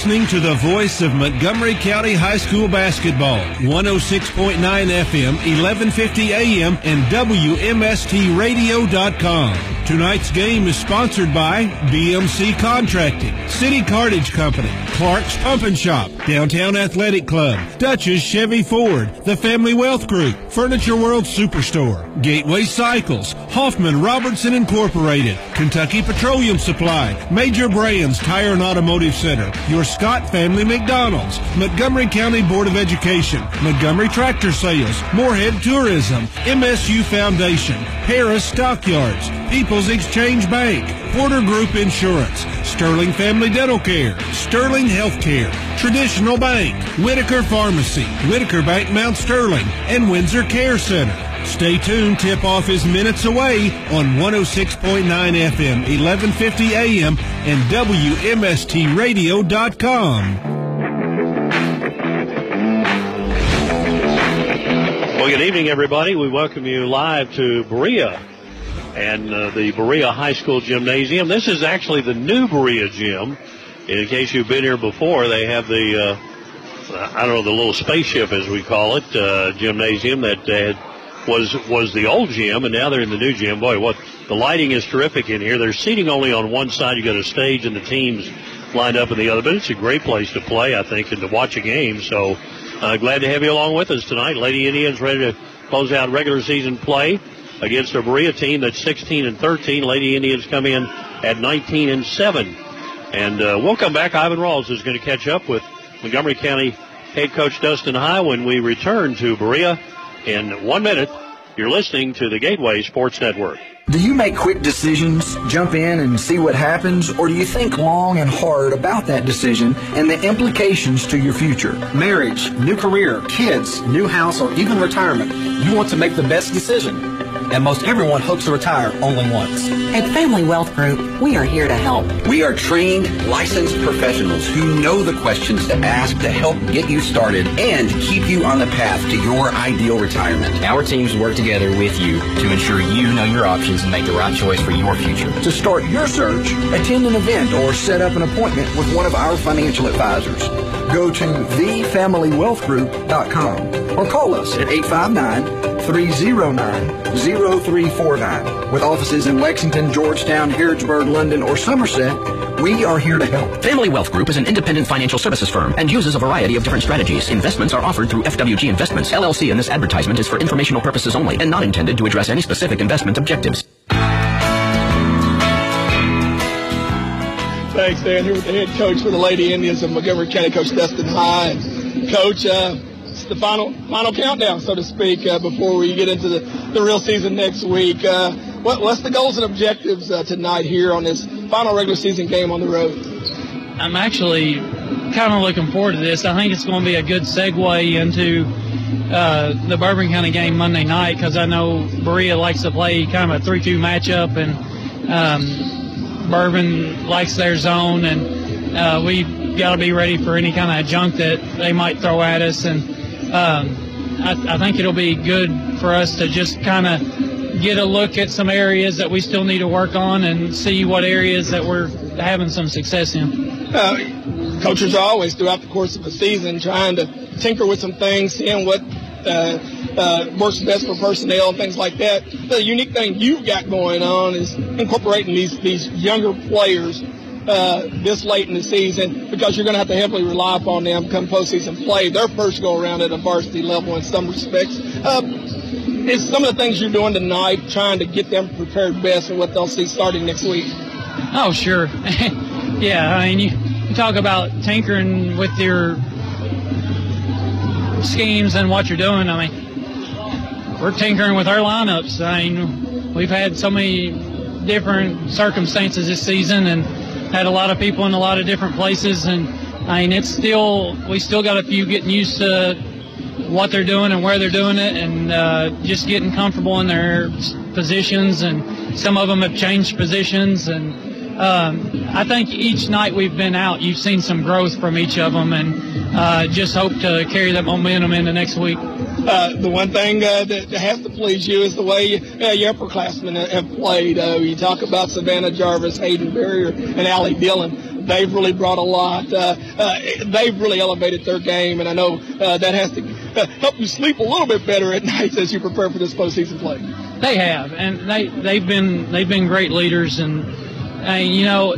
listening to the voice of Montgomery County High School basketball, 106.9 FM, 1150 AM, and WMSTradio.com. Tonight's game is sponsored by BMC Contracting, City Cartage Company, Clark's Pump and Shop, Downtown Athletic Club, Dutch's Chevy Ford, The Family Wealth Group, Furniture World Superstore, Gateway Cycles, Hoffman Robertson Incorporated, Kentucky Petroleum Supply, Major Brands Tire and Automotive Center, your Scott Family McDonald's, Montgomery County Board of Education, Montgomery Tractor Sales, Moorhead Tourism, MSU Foundation, Harris Stockyards, People's Exchange Bank, Porter Group Insurance, Sterling Family Dental Care, Sterling Healthcare, Traditional Bank, Whitaker Pharmacy, Whitaker Bank Mount Sterling, and Windsor Care Center. Stay tuned. Tip-off is minutes away on 106.9 FM, 1150 AM, and WMSTradio.com. Well, good evening, everybody. We welcome you live to Berea and the Berea High School Gymnasium. This is actually the new Berea Gym. In case you've been here before, they have the, the little spaceship, as we call it, gymnasium that was the old gym, and now they're in the new gym. Boy, the lighting is terrific in here. There's seating only on one side. You got a stage and the teams lined up in the other, but it's a great place to play, I think, and to watch a game. So glad to have you along with us tonight. Lady Indians ready to close out regular season play against a Berea team that's 16-13. Lady Indians come in at 19-7. And we'll come back. Ivan Rawls is going to catch up with Montgomery County head coach Dustin High when we return to Berea in 1 minute. You're listening to the Gateway Sports Network. Do you make quick decisions, jump in and see what happens, or do you think long and hard about that decision and the implications to your future? Marriage, new career, kids, new house, or even retirement. You want to make the best decision. And most everyone hopes to retire only once. At Family Wealth Group, we are here to help. We are trained, licensed professionals who know the questions to ask to help get you started and keep you on the path to your ideal retirement. Our teams work together with you to ensure you know your options and make the right choice for your future. To start your search, attend an event or set up an appointment with one of our financial advisors. Go to thefamilywealthgroup.com or call us at 859-309-0349. With offices in Lexington, Georgetown, Harrodsburg, London, or Somerset, we are here to help. Family Wealth Group is an independent financial services firm and uses a variety of different strategies. Investments are offered through FWG Investments, LLC, and this advertisement is for informational purposes only and not intended to address any specific investment objectives. Thanks, Dan. Here with the head coach for the Lady Indians of Montgomery County, Coach Dustin High. And Coach, it's the final countdown, so to speak, before we get into the real season next week. What's the goals and objectives tonight here on this final regular season game on the road? I'm actually kind of looking forward to this. I think it's going to be a good segue into the Bourbon County game Monday night because I know Berea likes to play kind of a 3-2 matchup, and Bourbon likes their zone, and we got to be ready for any kind of junk that they might throw at us. And I think it'll be good for us to just kind of get a look at some areas that we still need to work on and see what areas that we're having some success in. Coaches are always, throughout the course of the season, trying to tinker with some things, seeing what works best for personnel and things like that. The unique thing you've got going on is incorporating these younger players this late in the season, because you're going to have to heavily rely upon them come postseason play. Their first go-around at a varsity level in some respects. Is some of the things you're doing tonight trying to get them prepared best for what they'll see starting next week? Oh, sure. Yeah, I mean, you talk about tinkering with your schemes and what you're doing. I mean, we're tinkering with our lineups. I mean, we've had so many different circumstances this season and had a lot of people in a lot of different places, and I mean, we still got a few getting used to what they're doing and where they're doing it, and just getting comfortable in their positions, and some of them have changed positions, and I think each night we've been out, you've seen some growth from each of them, and just hope to carry that momentum into next week. The one thing that has to please you is the way your upperclassmen have played. You talk about Savannah Jarvis, Hayden Barrier, and Allie Dillon. they've really brought a lot. They've really elevated their game, and I know that has to help you sleep a little bit better at night as you prepare for this postseason play. They have, and they've been great leaders, and you know,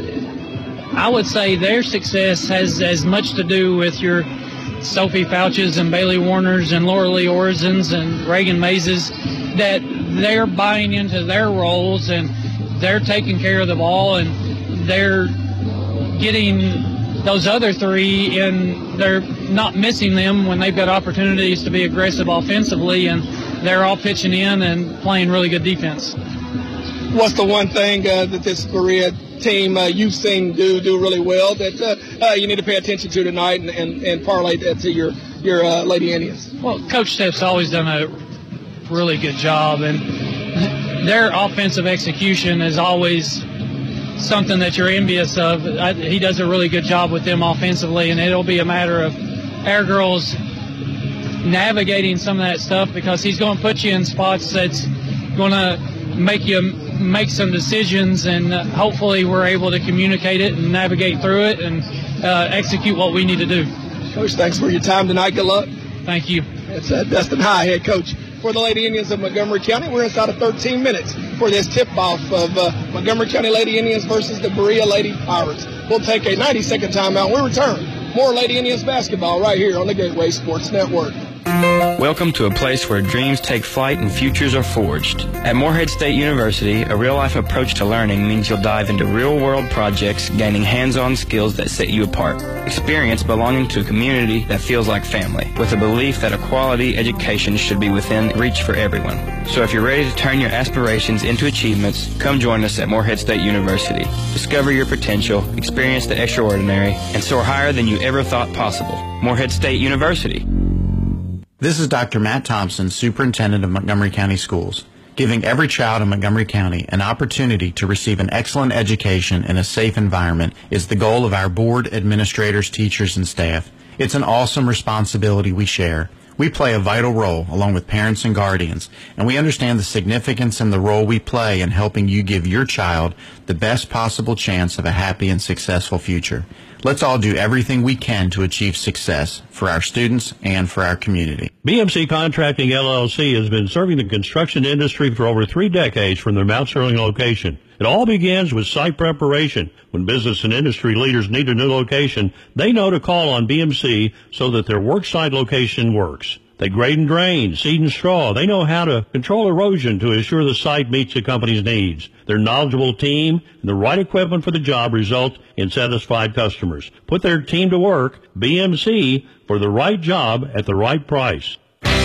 I would say their success has as much to do with your Sophie Fouches and Bailey Warners and Laura Lee Orizons and Reagan Mazes, that they're buying into their roles and they're taking care of the ball and they're getting those other three, and they're not missing them when they've got opportunities to be aggressive offensively, and they're all pitching in and playing really good defense. What's the one thing that this Berea team you've seen do really well that you need to pay attention to tonight and parlay that to your Lady Indians? Well, Coach Stepp's always done a really good job, and their offensive execution is always something that you're envious of. He does a really good job with them offensively, and it'll be a matter of our girls navigating some of that stuff, because he's going to put you in spots that's going to make you make some decisions, and hopefully we're able to communicate it and navigate through it and execute what we need to do. Coach, thanks for your time tonight. Good luck. Thank you. It's Dustin High, head coach for the Lady Indians of Montgomery County. We're inside of 13 minutes for this tip-off of Montgomery County Lady Indians versus the Berea Lady Pirates. We'll take a 90-second timeout. We'll return. More Lady Indians basketball right here on the Gateway Sports Network. Welcome to a place where dreams take flight and futures are forged. At Morehead State University, a real-life approach to learning means you'll dive into real-world projects, gaining hands-on skills that set you apart. Experience belonging to a community that feels like family, with a belief that a quality education should be within reach for everyone. So if you're ready to turn your aspirations into achievements, come join us at Morehead State University. Discover your potential, experience the extraordinary, and soar higher than you ever thought possible. Morehead State University. This is Dr. Matt Thompson, Superintendent of Montgomery County Schools. Giving every child in Montgomery County an opportunity to receive an excellent education in a safe environment is the goal of our board, administrators, teachers, and staff. It's an awesome responsibility we share. We play a vital role along with parents and guardians, and we understand the significance and the role we play in helping you give your child the best possible chance of a happy and successful future. Let's all do everything we can to achieve success for our students and for our community. BMC Contracting LLC has been serving the construction industry for over 3 decades from their Mount Sterling location. It all begins with site preparation. When business and industry leaders need a new location, they know to call on BMC so that their worksite location works. They grade and drain, seed and straw. They know how to control erosion to ensure the site meets the company's needs. Their knowledgeable team and the right equipment for the job result in satisfied customers. Put their team to work, BMC, for the right job at the right price.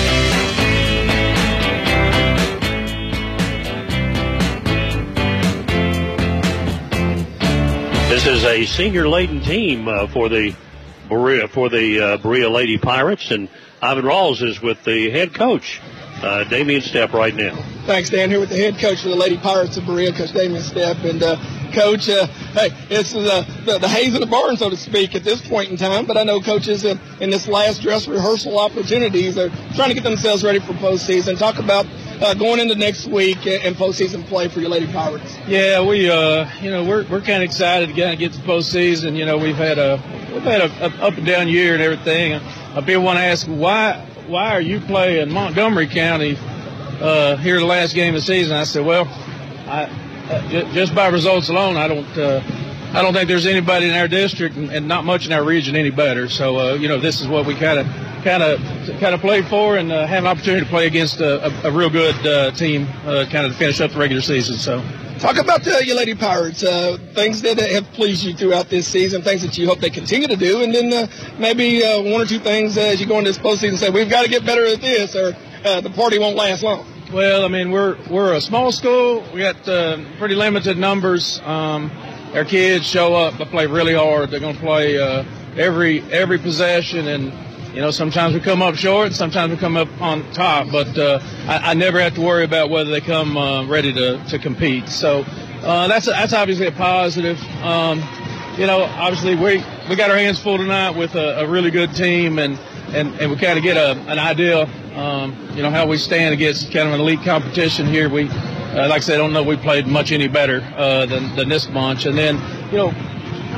This is a senior-laden team for the Berea Lady Pirates, and Ivan Rawls is with the head coach, Damian Stepp, right now. Thanks, Dan. Here with the head coach for the Lady Pirates of Berea, Coach Damian Stepp. And, Coach, hey, it's the haze in the barn, so to speak, at this point in time. But I know coaches in this last dress rehearsal opportunities are trying to get themselves ready for postseason. Talk about going into next week and postseason play for your Lady Pirates. Yeah, we're kind of excited to get to postseason. You know, we've had a up and down year and everything. People want to ask why are you playing Montgomery County here the last game of the season? I said, well, just by results alone, I don't think there's anybody in our district and not much in our region any better. So this is what we kind of play for, and have an opportunity to play against a real good team, kind of to finish up the regular season. So. Talk about your Lady Pirates, things that have pleased you throughout this season, things that you hope they continue to do, and then maybe one or two things as you go into this postseason and say, we've got to get better at this, or the party won't last long. Well, I mean, we're a small school. We got pretty limited numbers. Our kids show up, they play really hard. They're going to play every possession, and sometimes we come up short, sometimes we come up on top, but I never have to worry about whether they come ready to compete. So that's obviously a positive. Obviously we got our hands full tonight with a really good team, and we kind of get an idea, how we stand against kind of an elite competition here. We, like I said, I don't know if we played much any better than this bunch. And then,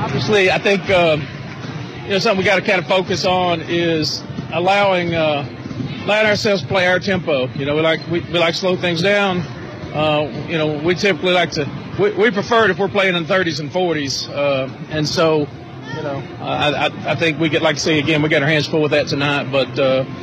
Obviously, I think something we got to kind of focus on is allowing ourselves to play our tempo. We like to slow things down. We typically like to. We prefer it if we're playing in 30s and 40s, and so I think we get, like I say again, we got our hands full with that tonight. But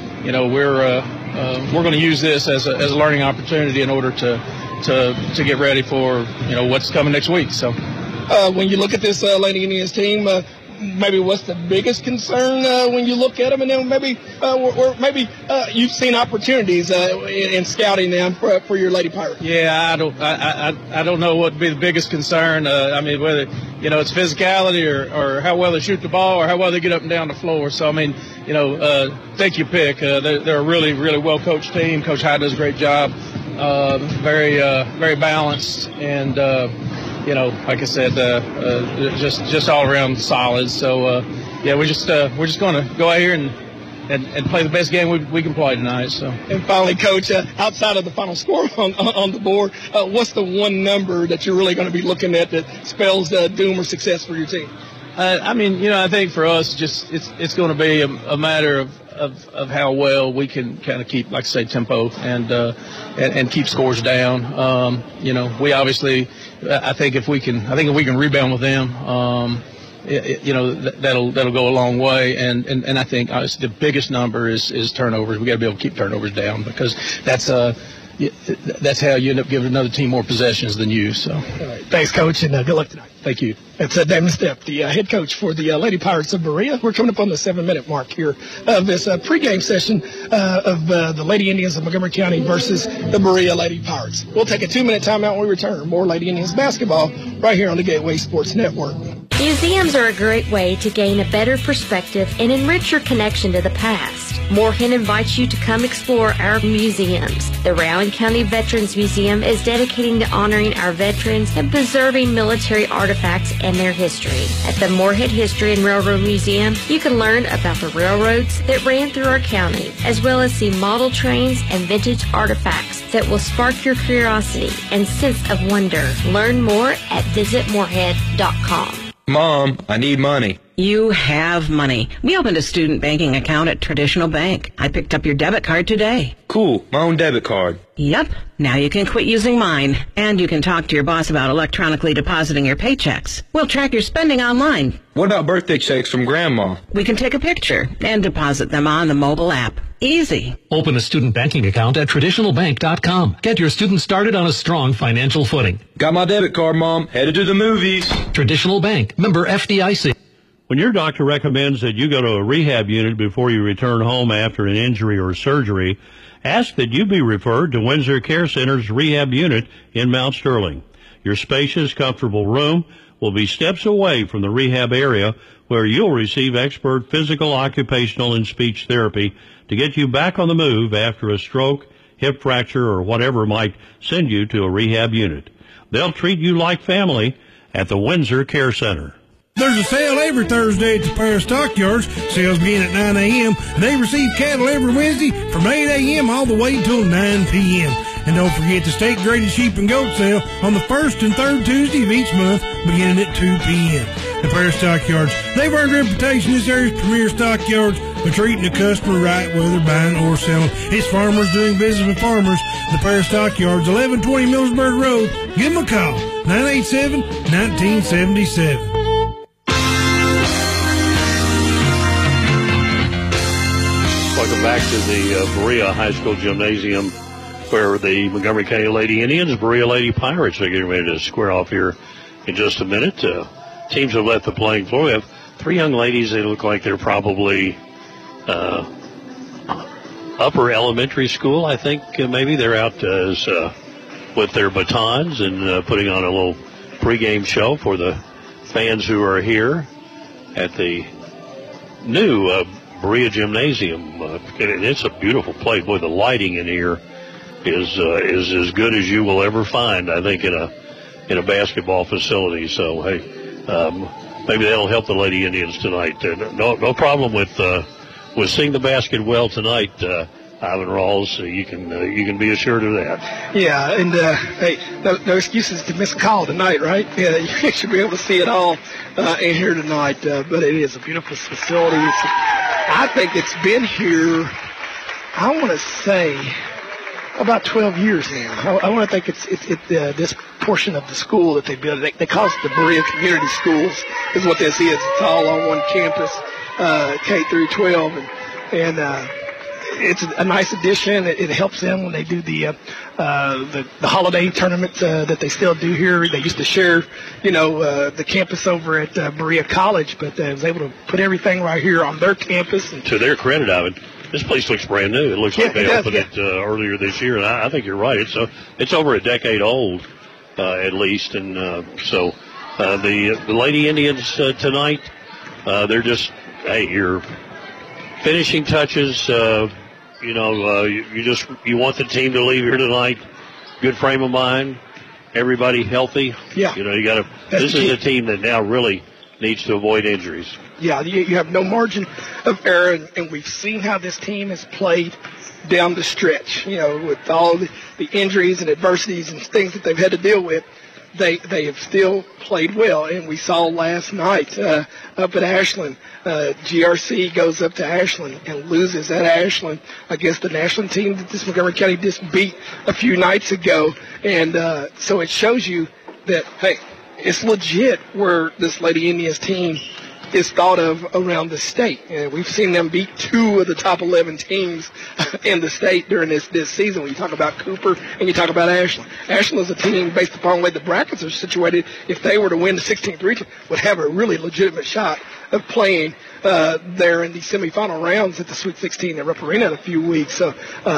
we're going to use this as a learning opportunity in order to get ready for what's coming next week. So when you look at this Lady Indians team, maybe what's the biggest concern when you look at them, and then maybe you've seen opportunities in scouting them for your Lady Pirates. Yeah, I don't know what would be the biggest concern. Whether it's physicality or how well they shoot the ball or how well they get up and down the floor. So take your pick. They're a really really well coached team. Coach Hyde does a great job. Very balanced and. Like I said, just all around solid. So we're just going to go out here and play the best game we can play tonight. So. And finally, Coach, outside of the final score on the board, what's the one number that you're really going to be looking at that spells doom or success for your team? I think for us, it's going to be a matter of how well we can kind of keep, like I say, tempo and keep scores down. We obviously, I think if we can rebound with them, that'll go a long way. And I think obviously the biggest number is turnovers. We got to be able to keep turnovers down because that's how you end up giving another team more possessions than you. So, all right. Thanks, Coach, and good luck tonight. Thank you. It's Damon Stepp, the head coach for the Lady Pirates of Berea. We're coming up on the 7-minute mark here of this pregame session of the Lady Indians of Montgomery County versus the Berea Lady Pirates. We'll take a 2-minute timeout when we return. More Lady Indians basketball right here on the Gateway Sports Network. Museums are a great way to gain a better perspective and enrich your connection to the past. Moorhead invites you to come explore our museums. The Rowan County Veterans Museum is dedicating to honoring our veterans and preserving military artifacts and their history. At the Moorhead History and Railroad Museum, you can learn about the railroads that ran through our county, as well as see model trains and vintage artifacts that will spark your curiosity and sense of wonder. Learn more at visitmoorhead.com. Mom, I need money. You have money. We opened a student banking account at Traditional Bank. I picked up your debit card today. Cool, my own debit card. Yep. Now you can quit using mine. And you can talk to your boss about electronically depositing your paychecks. We'll track your spending online. What about birthday checks from Grandma? We can take a picture and deposit them on the mobile app. Easy. Open a student banking account at traditionalbank.com. Get your students started on a strong financial footing. Got my debit card, Mom. Headed to the movies. Traditional Bank. Member FDIC. When your doctor recommends that you go to a rehab unit before you return home after an injury or surgery, ask that you be referred to Windsor Care Center's rehab unit in Mount Sterling. Your spacious, comfortable room will be steps away from the rehab area where you'll receive expert physical, occupational, and speech therapy to get you back on the move after a stroke, hip fracture, or whatever might send you to a rehab unit. They'll treat you like family at the Windsor Care Center. There's a sale every Thursday at the Paris Stockyards. Sales begin at 9 a.m. They receive cattle every Wednesday from 8 a.m. all the way until 9 p.m. And don't forget the state-graded sheep and goat sale on the first and third Tuesday of each month beginning at 2 p.m. The Paris Stockyards, they've earned a reputation as this area's premier stockyards for treating the customer right, whether buying or selling. It's farmers doing business with farmers. The Paris Stockyards, 1120 Millersburg Road. Give them a call, 987-1977. Welcome back to the Berea High School Gymnasium, where the Montgomery County Lady Indians, Berea Lady Pirates are getting ready to square off here in just a minute. Teams have left the playing floor. We have three young ladies. They look like they're probably upper elementary school, I think. Maybe they're out with their batons and putting on a little pregame show for the fans who are here at the new Berea Gymnasium. And it's a beautiful place. Boy, the lighting in here is as good as you will ever find, I think, in a basketball facility. So, hey, maybe that'll help the Lady Indians tonight. No problem with seeing the basket well tonight. Ivan Rawls. So you can be assured of that. Yeah, and hey, no excuses to miss a call tonight, right? Yeah, you should be able to see it all in here tonight. But it is a beautiful facility. I think it's been here, I want to say, about 12 years now. I want to think it's this portion of the school that they built. They call it the Berea Community Schools is what this is. It's all on one campus, K through 12, and it's a nice addition. It helps them when they do the holiday tournaments that they still do here. They used to share, the campus over at Berea College, but they was able to put everything right here on their campus. And to their credit, Ivan, this place looks brand new. It looks like they opened it earlier this year, and I think you're right. It's over a decade old, at least, and so the Lady Indians tonight, they're just, hey, you're finishing touches. You want the team to leave here tonight. Good frame of mind. Everybody healthy. Yeah. This is a team that now really needs to avoid injuries. Yeah, you have no margin of error, and we've seen how this team has played down the stretch. With all the injuries and adversities and things that they've had to deal with, they have still played well. And we saw last night up at Ashland, GRC goes up to Ashland and loses at Ashland against the Ashland team that this Montgomery County just beat a few nights ago. And so it shows you that, hey, it's legit where this Lady Indians team is thought of around the state. We've seen them beat 2 of the top 11 teams in the state during this season. When you talk about Cooper and you talk about Ashland. Ashland is a team, based upon the way the brackets are situated, if they were to win the 16th region, would have a really legitimate shot of playing there in the semifinal rounds at the Sweet 16 at Rupp Arena in a few weeks. So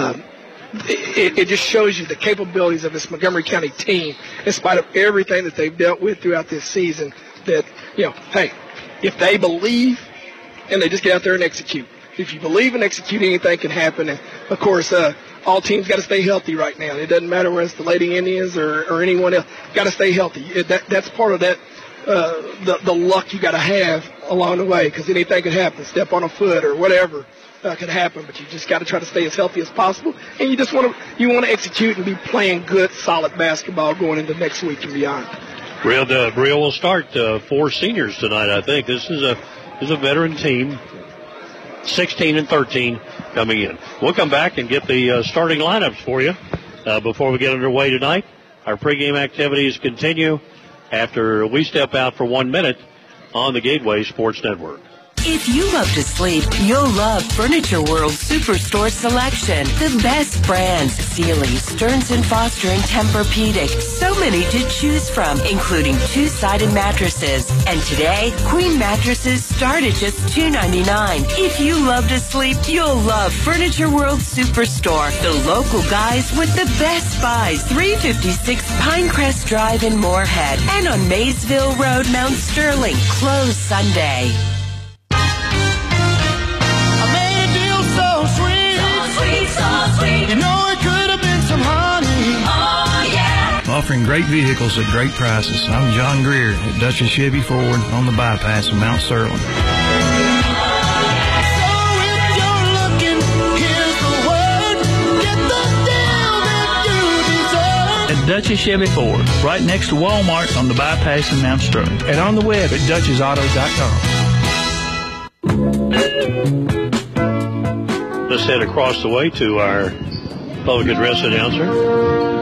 it just shows you the capabilities of this Montgomery County team, in spite of everything that they've dealt with throughout this season, that, hey, if they believe and they just get out there and execute. If you believe and execute, anything can happen. And, of course, all teams got to stay healthy right now. It doesn't matter whether it's the Lady Indians or anyone else. Got to stay healthy. That's part of that, the luck you got to have along the way, because anything could happen. Step on a foot or whatever could happen. But you just got to try to stay as healthy as possible. And you just want to execute and be playing good, solid basketball going into next week and beyond. Berea will start 4 seniors tonight, I think. This is a veteran team, 16 and 13 coming in. We'll come back and get the starting lineups for you before we get underway tonight. Our pregame activities continue after we step out for 1 minute on the Gateway Sports Network. If you love to sleep, you'll love Furniture World Superstore selection. The best brands, Sealy, Stearns & Foster, and Tempur-Pedic. So many to choose from, including 2-sided mattresses. And today, queen mattresses start at just $2.99. If you love to sleep, you'll love Furniture World Superstore. The local guys with the best buys. 356 Pinecrest Drive in Moorhead. And on Maysville Road, Mount Sterling. Closed Sunday. You know it could have been some honey. Oh, yeah. Offering great vehicles at great prices. I'm John Greer at Dutchess Chevy Ford on the bypass of Mount Sterling. So if you're looking, here's the word. Get the deal that you deserve. At Dutchess Chevy Ford, right next to Walmart on the bypass in Mount Sterling. And on the web at DutchessAuto.com. Let's head across the way to our public address announcer.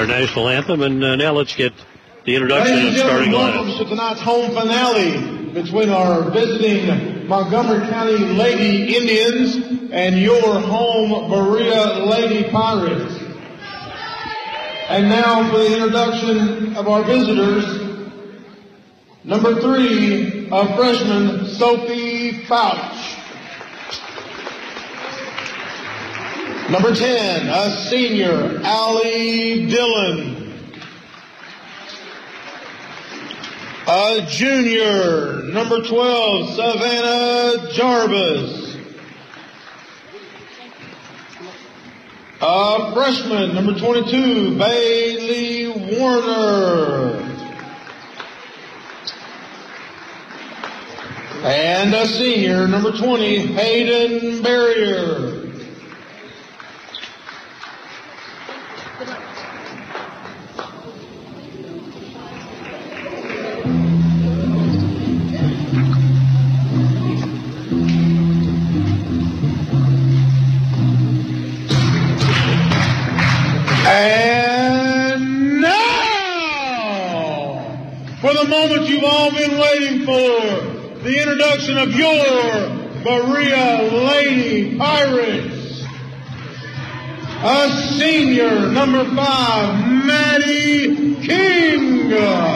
our national anthem. And now let's get the introduction of starting welcome lineups. to tonight's home finale between our visiting Montgomery County Lady Indians and your home Berea Lady Pirates. And now for the introduction of our visitors. Number 3, a freshman, Sophie Fouch. Number 10, a senior, Allie Dillon. A junior, number 12, Savannah Jarvis. A freshman, number 22, Bailey Warner. And a senior, number 20, Hayden Barrier. And now, for the moment you've all been waiting for, the introduction of your Berea Lady Pirates. A senior, number 5, Maddie King.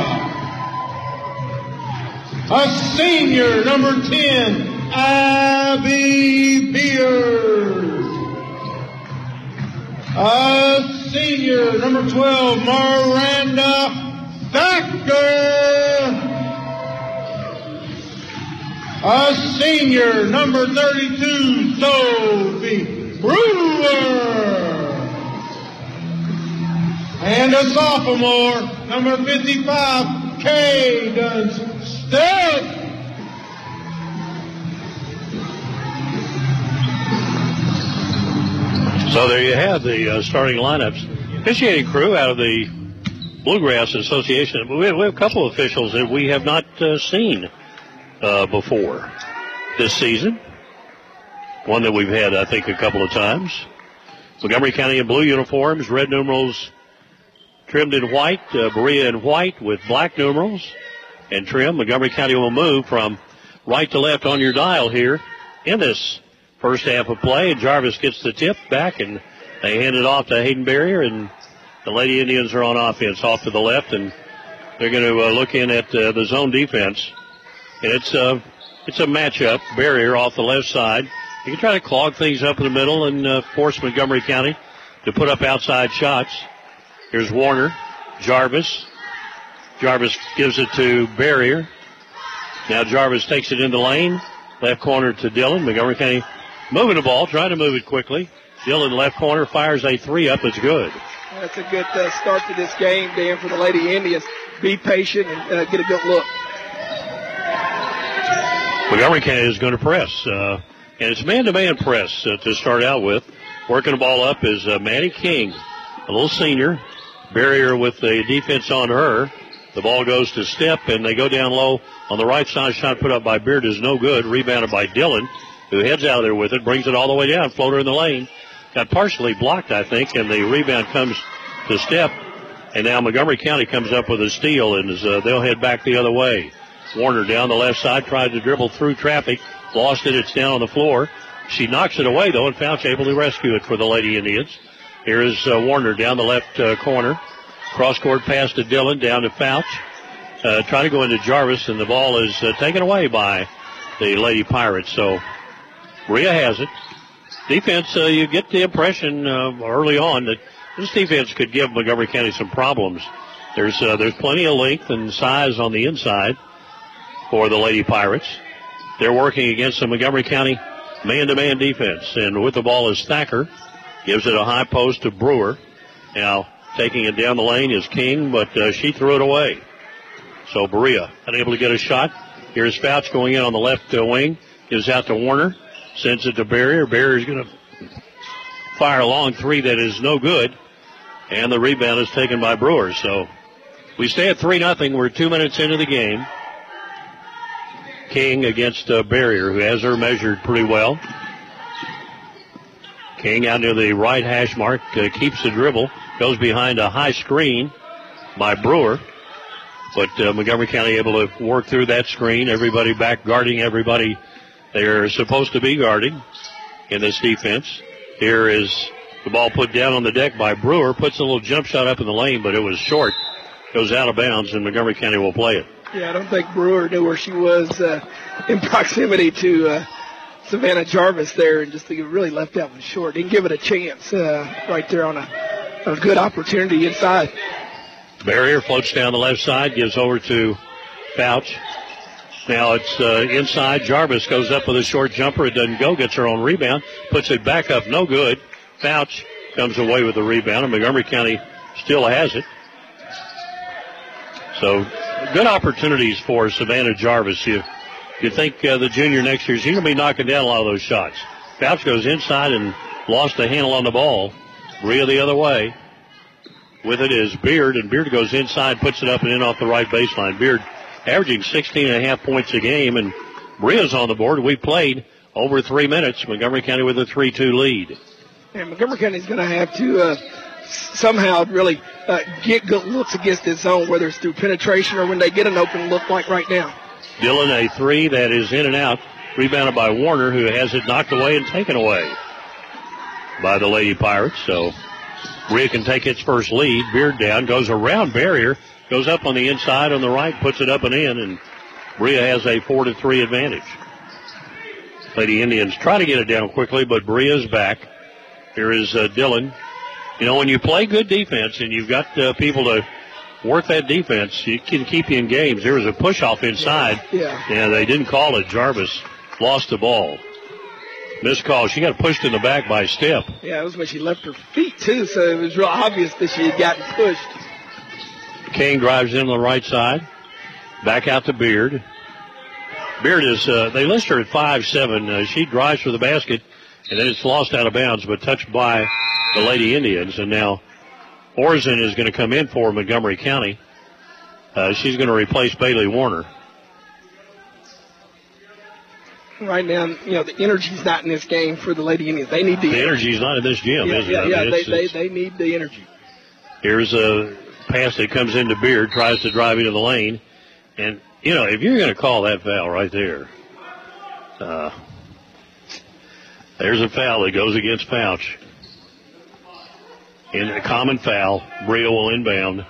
A senior, number 10, Abby Beers. A senior, number 12, Miranda Thacker. A senior, number 32, Sophie Brewer. And a sophomore, number 55, Caden Steph. So there you have the starting lineups. Officiating crew out of the Bluegrass Association. We have a couple of officials that we have not seen before this season. One that we've had, I think, a couple of times. Montgomery County in blue uniforms, red numerals trimmed in white, Berea in white with black numerals and trim. Montgomery County will move from right to left on your dial here in this first half of play. And Jarvis gets the tip back, and they hand it off to Hayden Barrier, and the Lady Indians are on offense off to the left, and they're going to look in at the zone defense. And it's a matchup. Barrier off the left side. You can try to clog things up in the middle and force Montgomery County to put up outside shots. Here's Warner. Jarvis. Jarvis gives it to Barrier. Now Jarvis takes it in the lane. Left corner to Dillon. Montgomery County moving the ball, trying to move it quickly. Dillon left corner fires a 3 up. It's good. That's a good start to this game, Dan, for the Lady Indians. Be patient and get a good look. Montgomery County is going to press, and it's man-to-man press to start out with. Working the ball up is Maddie King, a little senior. Barrier with the defense on her. The ball goes to Step, and they go down low on the right side. Shot put up by Beard is no good. Rebounded by Dillon, who heads out there with it, brings it all the way down. Floater in the lane. Got partially blocked, I think, and the rebound comes to Step. And now Montgomery County comes up with a steal, and they'll head back the other way. Warner down the left side, tried to dribble through traffic, lost it, it's down on the floor. She knocks it away, though, and Fouch able to rescue it for the Lady Indians. Here is Warner down the left corner. Cross-court pass to Dillon, down to Fouch. Trying to go into Jarvis, and the ball is taken away by the Lady Pirates. So Berea has it. Defense, you get the impression early on that this defense could give Montgomery County some problems. There's plenty of length and size on the inside for the Lady Pirates. They're working against the Montgomery County man-to-man defense. And with the ball is Thacker. Gives it a high post to Brewer. Now taking it down the lane is King, but she threw it away. So Berea unable to get a shot. Here's Fouch going in on the left wing. Gives out to Warner. Sends it to Barrier. Barrier's going to fire a long 3 that is no good. And the rebound is taken by Brewer. So we stay at 3-0. We're 2 minutes into the game. King against Barrier, who has her measured pretty well. King out near the right hash mark, keeps the dribble, Goes behind a high screen by Brewer. But Montgomery County able to work through that screen. Everybody back guarding everybody they're supposed to be guarding in this defense. Here is the ball put down on the deck by Brewer. Puts a little jump shot up in the lane, but it was short. Goes out of bounds, and Montgomery County will play it. Yeah, I don't think Brewer knew where she was in proximity to Savannah Jarvis there, and just really left that one short. Didn't give it a chance right there on a good opportunity inside. Barrier floats down the left side, gives over to Fouch. Now it's inside. Jarvis goes up with a short jumper. It doesn't go. Gets her own rebound. Puts it back up. No good. Fouch comes away with the rebound, and Montgomery County still has it. So good opportunities for Savannah Jarvis. You think the junior next year, she's going to be knocking down a lot of those shots. Fouch goes inside and lost the handle on the ball. Bria the other way. With it is Beard, and Beard goes inside, puts it up and in off the right baseline. Beard averaging 16.5 points a game, and Bria's on the board. We played over 3 minutes. Montgomery County with a 3-2 lead. And Montgomery County's going to have to somehow really get good looks against this zone, whether it's through penetration or when they get an open look like right now. Dillon, a three that is in and out, rebounded by Warner, who has it knocked away and taken away by the Lady Pirates. So Bria can take its first lead. Beard down, goes around Barrier, goes up on the inside on the right, puts it up and in, and Bria has a 4-3 advantage. Lady Indians try to get it down quickly, but Bria's back. Here is Dillon. You know, when you play good defense and you've got people to work that defense, it can keep you in games. There was a push-off inside. Yeah. And they didn't call it. Jarvis lost the ball. Missed call. She got pushed in the back by Step. Yeah, it was when she left her feet, too, so it was real obvious that she had gotten pushed. King drives in on the right side. Back out to Beard. Beard is, they list her at 5'7". She drives for the basket, and then it's lost out of bounds, but touched by the Lady Indians. And now Orzen is going to come in for Montgomery County. She's going to replace Bailey Warner. Right now, you know, the energy's not in this game for the Lady Indians. They need the energy's not in this gym, is it? Yeah, they need the energy. Here's a pass that comes into Beard, tries to drive into the lane. And, you know, if you're going to call that foul right there, there's a foul that goes against Fouch. In a common foul, Bria will inbound.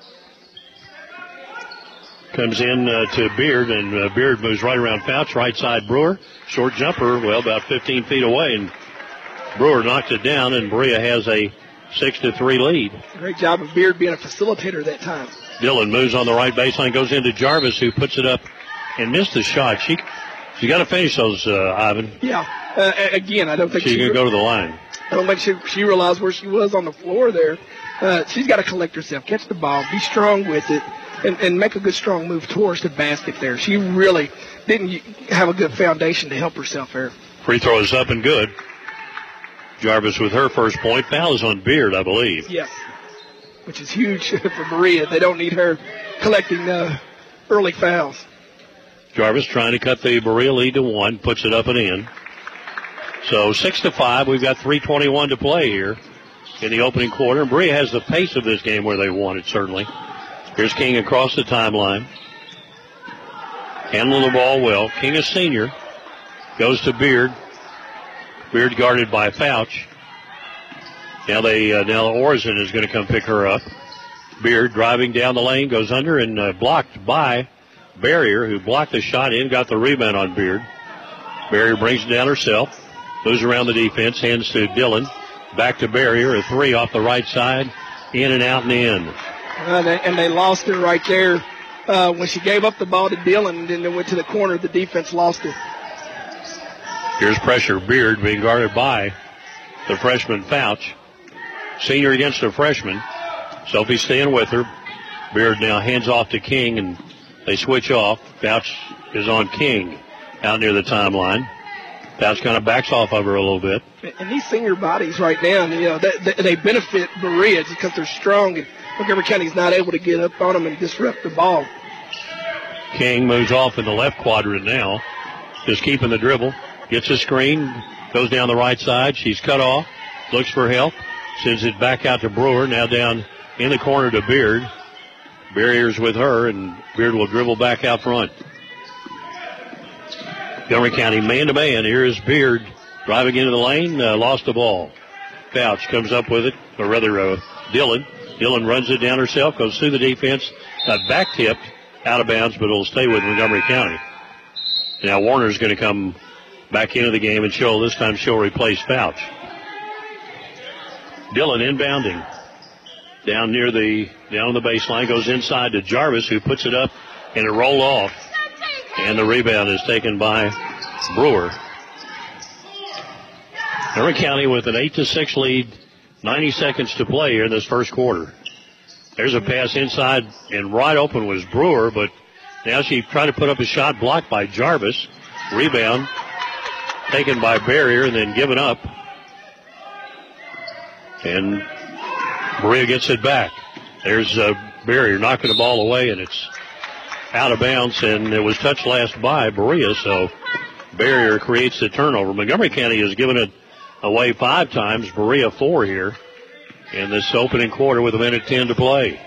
Comes in to Beard, and Beard moves right around Fouch, right side Brewer. Short jumper, well, about 15 feet away, and Brewer knocked it down, and Bria has a 6-3 lead. Great job of Beard being a facilitator that time. Dillon moves on the right baseline, goes into Jarvis, who puts it up and missed the shot. She got to finish those, Ivan. Yeah. Again, I don't think she's going to go to the line. I don't think she realized where she was on the floor there. She's got to collect herself, catch the ball, be strong with it, and make a good, strong move towards the basket there. She really didn't have a good foundation to help herself there. Free throw is up and good. Jarvis with her first point. Foul is on Beard, I believe. Yes, which is huge for Berea. They don't need her collecting early fouls. Jarvis trying to cut the Berea lead to 1, puts it up and in. So 6-5. We've got 3:21 to play here in the opening quarter. And Berea has the pace of this game where they want it, certainly. Here's King across the timeline. Handling the ball well. King, a senior, goes to Beard. Beard guarded by Fouch. Now Orzen is going to come pick her up. Beard driving down the lane, goes under and blocked by Barrier, who blocked the shot in, got the rebound on Beard. Barrier brings it down herself. Moves around the defense, hands to Dillon. Back to Barrier, a three off the right side. In and out and in. And they lost her right there when she gave up the ball to Dillon and then they went to the corner. The defense lost it. Here's pressure. Beard being guarded by the freshman Fouch. Senior against a freshman. Sophie staying with her. Beard now hands off to King and they switch off. Fouch is on King out near the timeline. Fouch kind of backs off of her a little bit. And these senior bodies right now, you know, they benefit Berea just because they're strong and Montgomery County's not able to get up on them and disrupt the ball. King moves off in the left quadrant now. Just keeping the dribble. Gets a screen. Goes down the right side. She's cut off. Looks for help. Sends it back out to Brewer. Now down in the corner to Beard. Barriers with her, and Beard will dribble back out front. Montgomery County man-to-man. Here is Beard driving into the lane. Lost the ball. Couch comes up with it, or rather Dillon. Dillon runs it down herself, goes through the defense. Back tipped, out of bounds, but it'll stay with Montgomery County. Now Warner's going to come back into the game, and this time she'll replace Fouch. Dillon inbounding. Down on the baseline, goes inside to Jarvis, who puts it up, and it rolled off. And the rebound is taken by Brewer. Montgomery County with an 8-6 lead, 90 seconds to play here in this first quarter. There's a pass inside, and right open was Brewer, but now she tried to put up a shot blocked by Jarvis. Rebound taken by Barrier and then given up. And Berea gets it back. There's Barrier knocking the ball away, and it's out of bounds, and it was touched last by Berea, so Barrier creates the turnover. Montgomery County has given it away 5 times, Berea 4 here in this opening quarter with 1:10 to play.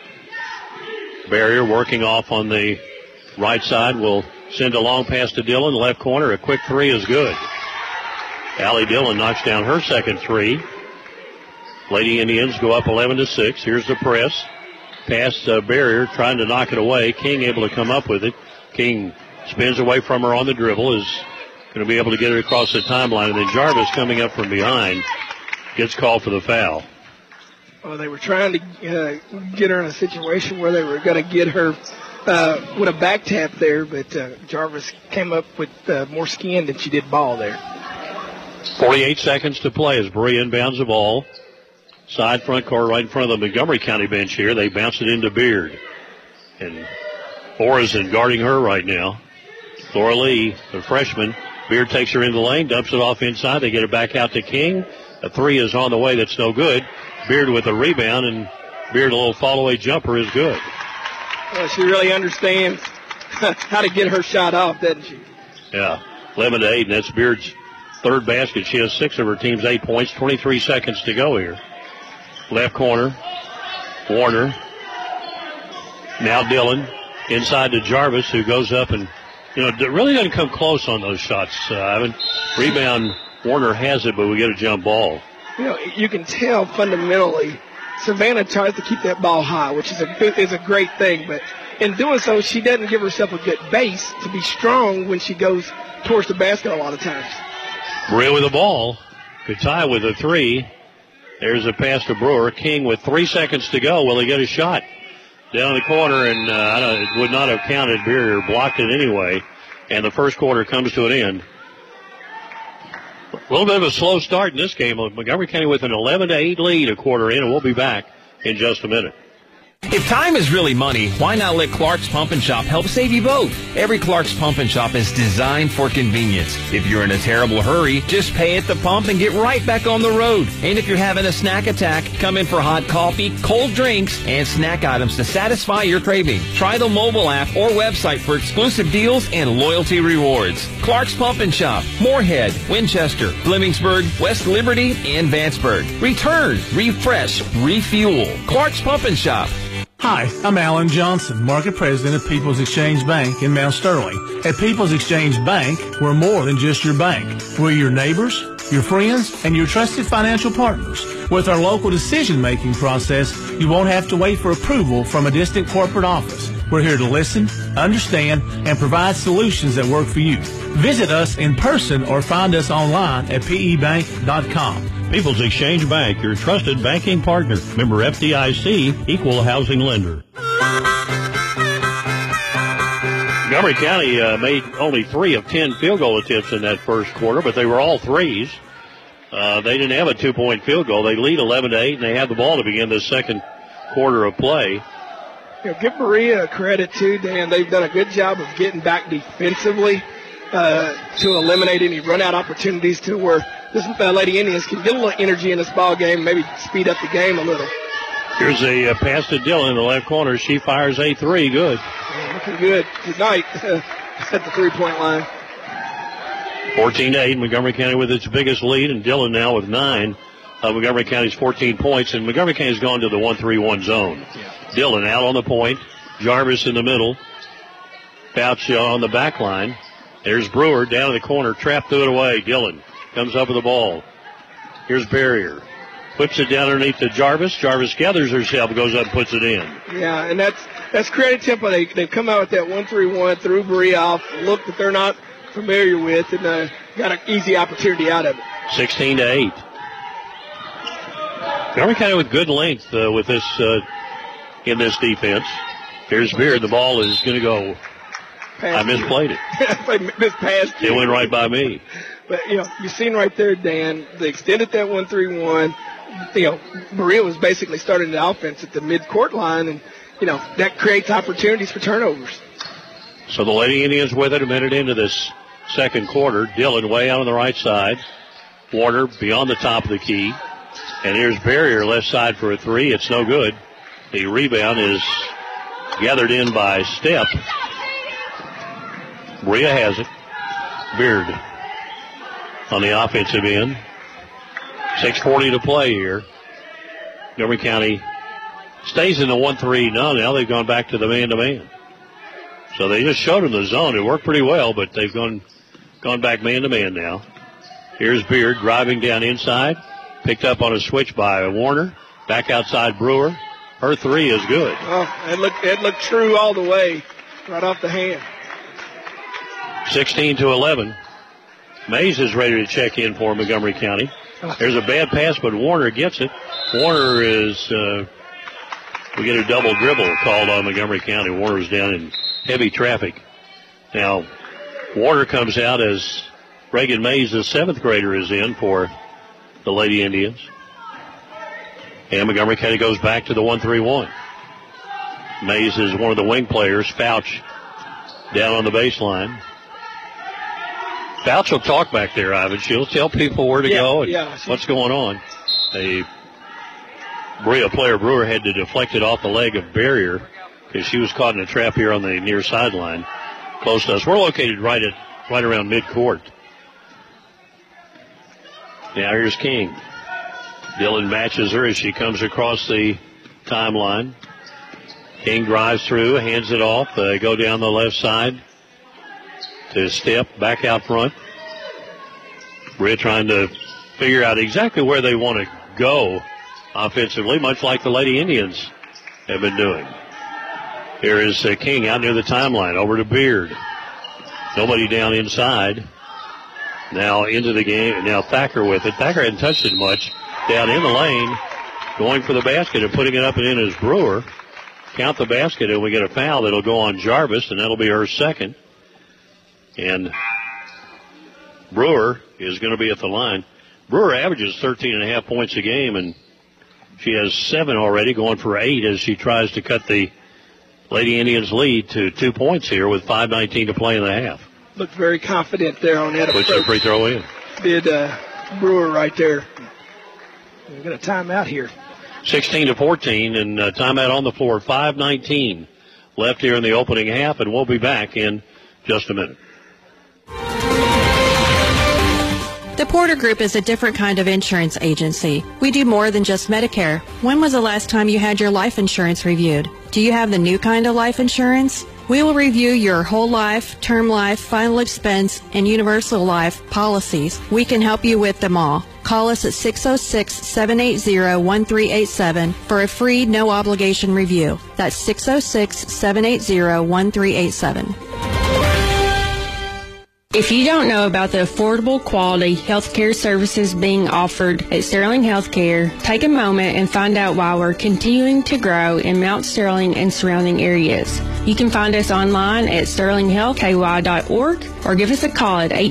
Barrier working off on the right side will send a long pass to Dillon, left corner. A quick three is good. Allie Dillon knocks down her second three. Lady Indians go up 11-6. Here's the press. Past Barrier, trying to knock it away. King able to come up with it. King spins away from her on the dribble, is going to be able to get it across the timeline. And then Jarvis coming up from behind gets called for the foul. Well, they were trying to get her in a situation where they were going to get her with a back tap there, but Jarvis came up with more skin than she did ball there. 48 seconds to play as Berea inbounds the ball. Side front court right in front of the Montgomery County bench here. They bounce it into Beard. And Thoresen guarding her right now. Laura Lee, the freshman. Beard takes her in the lane, dumps it off inside. They get it back out to King. A three is on the way. That's no good. Beard with a rebound, and Beard, a little fall-away jumper, is good. Well, she really understands how to get her shot off, doesn't she? Yeah, 11-8, and that's Beard's third basket. She has 6 of her team's 8 points. 23 seconds to go here. Left corner, Warner. Now Dillon inside to Jarvis, who goes up and, really doesn't come close on those shots. Rebound, Warner has it, but we get a jump ball. You can tell fundamentally Savannah tries to keep that ball high, which is a great thing, but in doing so, she doesn't give herself a good base to be strong when she goes towards the basket a lot of times. Brewer with the ball. Could tie with a three. There's a pass to Brewer. King with 3 seconds to go. Will he get a shot? Down the corner, and it would not have counted. Beer blocked it anyway, and the first quarter comes to an end. A little bit of a slow start in this game. Montgomery County with an 11-8 lead a quarter in, and we'll be back in just a minute. If time is really money, why not let Clark's Pump & Shop help save you both? Every Clark's Pump & Shop is designed for convenience. If you're in a terrible hurry, just pay at the pump and get right back on the road. And if you're having a snack attack, come in for hot coffee, cold drinks, and snack items to satisfy your craving. Try the mobile app or website for exclusive deals and loyalty rewards. Clark's Pump & Shop, Moorhead, Winchester, Flemingsburg, West Liberty, and Vanceburg. Return, refresh, refuel. Clark's Pump & Shop. Hi, I'm Alan Johnson, Market President of People's Exchange Bank in Mount Sterling. At People's Exchange Bank, we're more than just your bank. We're your neighbors, your friends, and your trusted financial partners. With our local decision-making process, you won't have to wait for approval from a distant corporate office. We're here to listen, understand, and provide solutions that work for you. Visit us in person or find us online at pebank.com. People's Exchange Bank, your trusted banking partner. Member FDIC, equal housing lender. Montgomery County made only 3 of 10 field goal attempts in that first quarter, but they were all threes. They didn't have a 2-point field goal. They lead 11-8, and they have the ball to begin the second quarter of play. Give Berea credit, too, Dan. They've done a good job of getting back defensively to eliminate any run-out opportunities to where this Lady Indians can get a little energy in this ball game, maybe speed up the game a little. Here's a pass to Dillon in the left corner. She fires a three. Good. Yeah, looking good tonight at the three-point line. 14-8, Montgomery County with its biggest lead, and Dillon now with 9. of Montgomery County's 14 points, and Montgomery County's gone to the 1-3-1 zone. Dillon out on the point. Jarvis in the middle. Fouch on the back line. There's Brewer down in the corner. Trap threw it away. Dillon comes up with the ball. Here's Barrier. Puts it down underneath to Jarvis. Jarvis gathers herself, goes up and puts it in. Yeah, and that's creative tempo. They've come out with that 1-3-1, threw Berea off, look that they're not familiar with, and got an easy opportunity out of it. 16-8. Montgomery County with good length with this in this defense. Here's Beard. The ball is going to go. I misplayed it. Mispassed. It went right by me. But, you've seen right there, Dan, they extended that 1-3-1. Berea was basically starting the offense at the mid-court line, and, that creates opportunities for turnovers. So the Lady Indians with it a minute into this second quarter. Dillon way out on the right side. Warner beyond the top of the key. And here's Barrier left side for a three. It's no good. The rebound is gathered in by Stepp. Berea has it. Beard on the offensive end. 6:40 to play here. Montgomery County stays in the 1-3. Now they've gone back to the man-to-man. So they just showed them the zone. It worked pretty well, but they've gone back man-to-man now. Here's Beard driving down inside. Picked up on a switch by Warner. Back outside Brewer. Her three is good. Oh, it looked true all the way, right off the hand. 16-11. Mays is ready to check in for Montgomery County. There's a bad pass, but Warner gets it. Warner is, we get a double dribble called on Montgomery County. Warner's down in heavy traffic. Now, Warner comes out as Reagan Mays, the 7th grader, is in for the Lady Indians. And Montgomery County goes back to the 1-3-1. Mays is one of the wing players. Fouch down on the baseline. Fouch will talk back there, Ivan. She'll tell people where to go and what's going on. A Berea player, Brewer, had to deflect it off the leg of Barrier because she was caught in a trap here on the near sideline close to us. We're located right around midcourt. Now here's King. Dillon matches her as she comes across the timeline. King drives through, hands it off. They go down the left side to Stepp back out front. Berea trying to figure out exactly where they want to go offensively, much like the Lady Indians have been doing. Here is King out near the timeline. Over to Beard. Nobody down inside. Now into the game. Now Thacker with it. Thacker hadn't touched it much. Down in the lane, going for the basket and putting it up and in is Brewer. Count the basket and we get a foul that'll go on Jarvis, and that'll be her second. And Brewer is going to be at the line. Brewer averages 13.5 points a game, and she has 7 already, going for 8 as she tries to cut the Lady Indians lead to 2 points here with 5:19 to play in the half. Looked very confident there on that. Puts the free throw in. Did Brewer right there. We're going to time out here. 16-14, and timeout on the floor. 5:19 left here in the opening half, and we'll be back in just a minute. The Porter Group is a different kind of insurance agency. We do more than just Medicare. When was the last time you had your life insurance reviewed? Do you have the new kind of life insurance? We will review your whole life, term life, final expense, and universal life policies. We can help you with them all. Call us at 606-780-1387 for a free, no-obligation review. That's 606-780-1387. If you don't know about the affordable quality healthcare services being offered at Sterling Healthcare, take a moment and find out why we're continuing to grow in Mount Sterling and surrounding areas. You can find us online at sterlinghealthky.org or give us a call at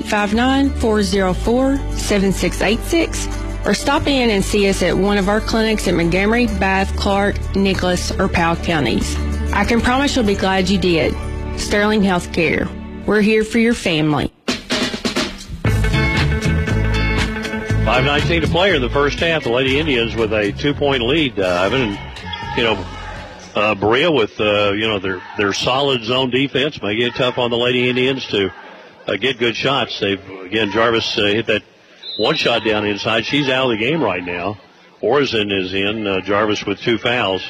859-404-7686 or stop in and see us at one of our clinics in Montgomery, Bath, Clark, Nicholas, or Powell counties. I can promise you'll be glad you did. Sterling Healthcare. We're here for your family. 5:19 to play in the first half. The Lady Indians with a 2-point lead. Ivan, Berea with their solid zone defense may get tough on the Lady Indians to get good shots. They've again Jarvis hit that one shot down inside. She's out of the game right now. Orson is in. Jarvis with 2 fouls.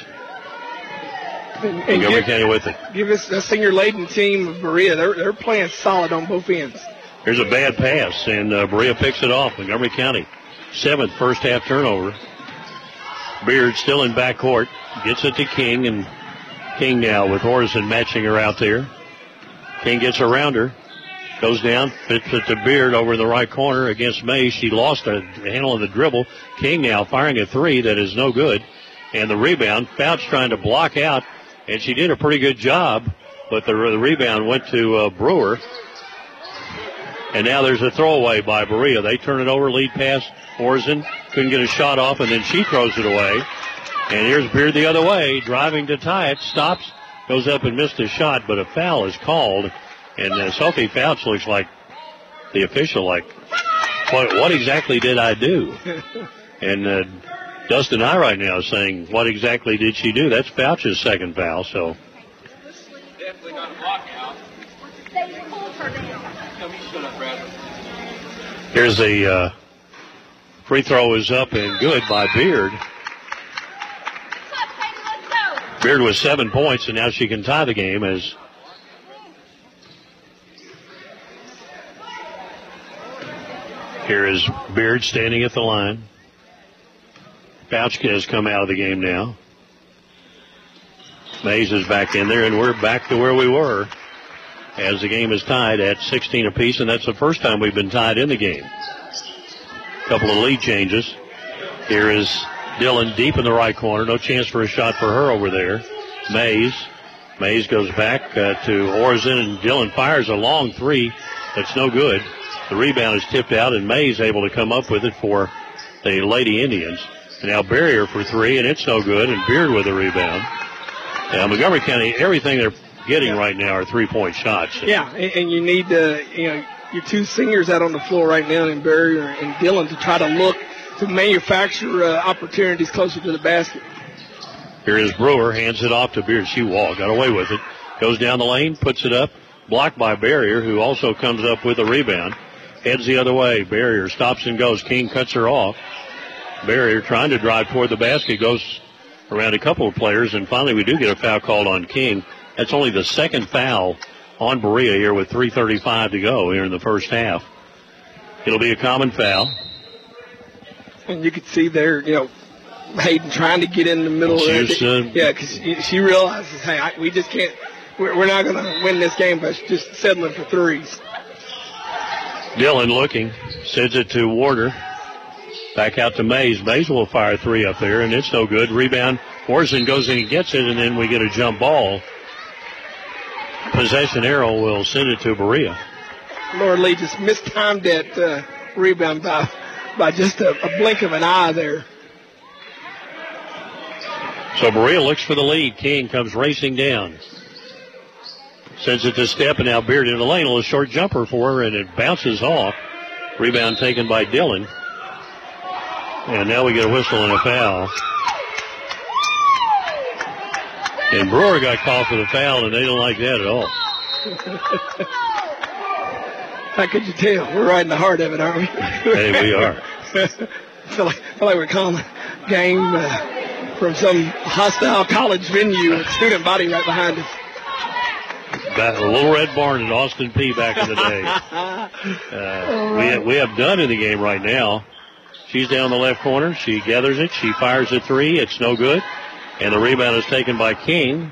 And Montgomery County with it. Give us a senior-laden team of Berea. They're playing solid on both ends. Here's a bad pass, and Berea picks it off. Montgomery County, 7th first half turnover. Beard still in backcourt. Gets it to King, and King now with Orson matching her out there. King gets around her. Goes down, fits it to Beard over in the right corner against May. She lost the handle of the dribble. King now firing a 3 that is no good. And the rebound, Fouch trying to block out, and she did a pretty good job, but the rebound went to Brewer. And now there's a throwaway by Berea. They turn it over, lead pass, Orson. Couldn't get a shot off, and then she throws it away. And here's Beard the other way, driving to tie it, stops, goes up and missed a shot, but a foul is called. And Sophie Fouch looks like the official, like, what exactly did I do? And Dustin I right now is saying, what exactly did she do? That's Fouch's second foul, so. Definitely not a blockout. Here's the free throw is up and good by Beard. Beard with 7 points, and now she can tie the game as here is Beard standing at the line. Fouch has come out of the game now. Mays is back in there, and we're back to where we were as the game is tied at 16 apiece, and that's the first time we've been tied in the game. A couple of lead changes. Here is Dillon deep in the right corner. No chance for a shot for her over there. Mays goes back to Orson, and Dillon fires a long 3 that's no good. The rebound is tipped out, and Mays able to come up with it for the Lady Indians. And now Barrier for 3, and it's no good, and Beard with a rebound. Montgomery County, everything they're getting right now are 3-point shots. Yeah, and you need your 2 seniors out on the floor right now, and Barrier and Dillon, to try to look to manufacture opportunities closer to the basket. Here is Brewer, hands it off to Beard. She got away with it. Goes down the lane, puts it up, blocked by Barrier, who also comes up with a rebound. Heads the other way. Barrier stops and goes. King cuts her off. Barrier trying to drive toward the basket, goes around a couple of players, and finally we do get a foul called on King. That's only the second foul on Berea here with 3:35 to go here in the first half. It'll be a common foul. And you could see there, Hayden trying to get in the middle. Because she realizes, hey, we just can't, we're not going to win this game by just settling for 3s. Dillon looking, sends it to Warder. Back out to Mays. Mays will fire 3 up there, and it's no good. Rebound. Orson goes in and gets it, and then we get a jump ball. Possession arrow will send it to Berea. Laura Lee just mistimed that rebound by just a blink of an eye there. So Berea looks for the lead. King comes racing down. Sends it to Step, and now Beard in the lane. A little short jumper for her, and it bounces off. Rebound taken by Dillon. And now we get a whistle and a foul. And Brewer got called for the foul, and they don't like that at all. How could you tell? We're right in the heart of it, aren't we? Hey, we are. I feel like we're calling a game from some hostile college venue with student body right behind us. A Little Red Barn at Austin P back in the day. We have Dunn in the game right now. She's down the left corner. She gathers it. She fires a 3. It's no good. And the rebound is taken by King.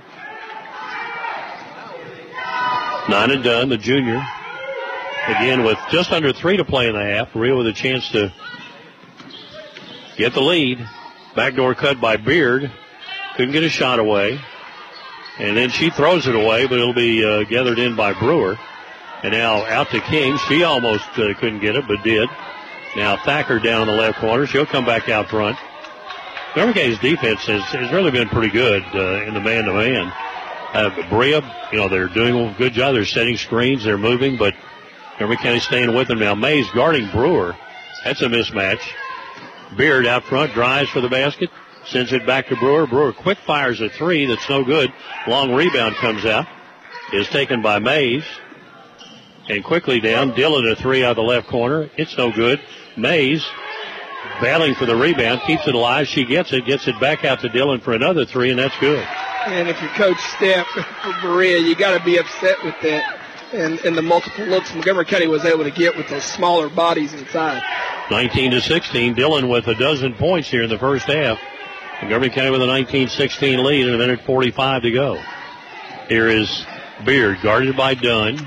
Nina Dunn, the junior. Again, with just under 3 to play in the half. Berea with a chance to get the lead. Backdoor cut by Beard. Couldn't get a shot away. And then she throws it away, but it'll be gathered in by Brewer. And now out to King. She almost couldn't get it, but did. Now Thacker down in the left corner. She'll come back out front. Montgomery County's defense has really been pretty good in the man-to-man. Berea, they're doing a good job. They're setting screens. They're moving, but Montgomery County staying with them. Now Mays guarding Brewer. That's a mismatch. Beard out front, drives for the basket. Sends it back to Brewer. Brewer quick fires a 3 that's no good. Long rebound comes out. Is taken by Mays. And quickly down. Dillon a 3 out of the left corner. It's no good. Mays battling for the rebound, keeps it alive. She gets it back out to Dillon for another three, and that's good. And if you're Coach Stepp for Berea, you got to be upset with that. And the multiple looks Montgomery County was able to get with those smaller bodies inside. 19-16, Dillon with a dozen points here in the first half. Montgomery County with a 19-16 lead and a minute 45 to go. Here is Beard, guarded by Dunn.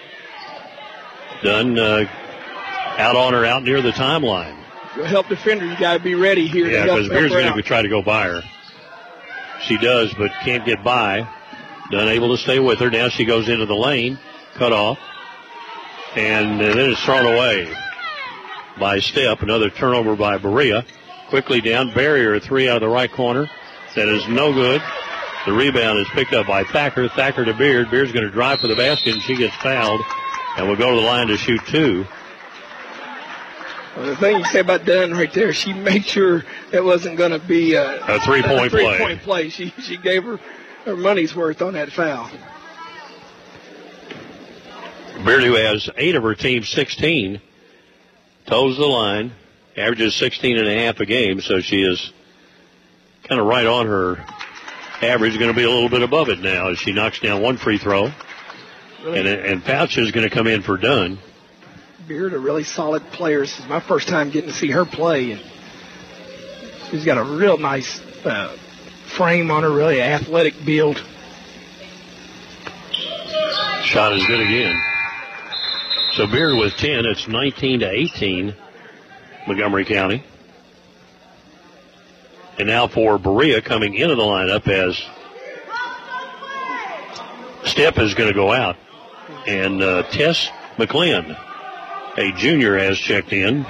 Dunn out on her, out near the timeline. If you'll help defender, you got to be ready here. Yeah, because Beard's going to try to go by her. She does, but can't get by. Dunn able to stay with her. Now she goes into the lane. Cut off. And then it's thrown away by Stepp. Another turnover by Berea. Quickly down. Barrier, three out of the right corner. That is no good. The rebound is picked up by Thacker. Thacker to Beard. Beard's going to drive for the basket, and she gets fouled. And will go to the line to shoot two. Well, the thing you say about Dunn right there, she made sure it wasn't going to be a three-point play. She gave her money's worth on that foul. Beard, who has 8 of her team's 16, toes the line, averages 16.5 a game, so she is kind of right on her average, going to be a little bit above it now as she knocks down one free throw. Really? And Pouch is going to come in for Dunn. Beard, a really solid player. This is my first time getting to see her play. And she's got a real nice frame on her, really athletic build. Shot is good again. So Beard with 10. It's 19-18, Montgomery County. And now for Berea coming into the lineup as Stepp is going to go out. And Tess McLean, a junior, has checked in.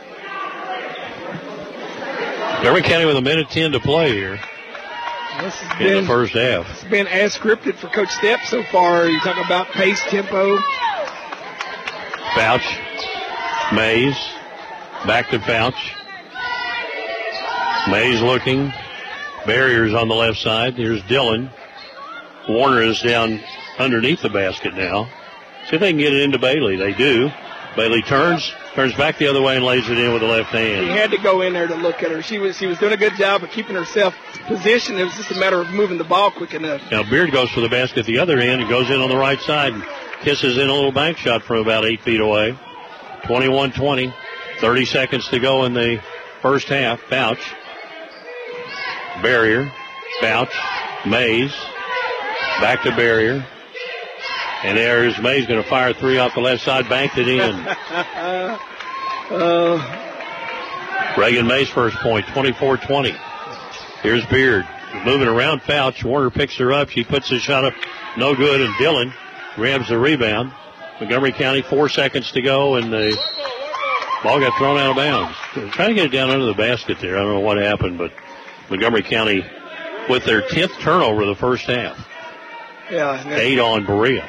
Montgomery County with a minute 10 to play here in the first half. It's been as scripted for Coach Stepp so far. You talk about pace, tempo. Fouch, Mays, back to Fouch. Mays looking. Barriers on the left side. Here's Dillon. Warner is down underneath the basket now. See if they can get it into Bailey. They do. Bailey turns back the other way and lays it in with the left hand. He had to go in there to look at her. She was doing a good job of keeping herself positioned. It was just a matter of moving the ball quick enough. Now Beard goes for the basket at the other end and goes in on the right side and kisses in a little bank shot from about 8 feet away. 21-20. 30 seconds to go in the first half. Fouch. Barrier. Fouch. Mays. Back to Barrier. And there's Mays going to fire three off the left side, banked it in. Reagan Mays' first point, 24-20. Here's Beard moving around Fouch. Warner picks her up. She puts the shot up, no good, and Dillon grabs the rebound. Montgomery County, 4 seconds to go, and the ball got thrown out of bounds. Trying to get it down under the basket there. I don't know what happened, but Montgomery County with their 10th turnover of the first half. Yeah, 8 on Berea.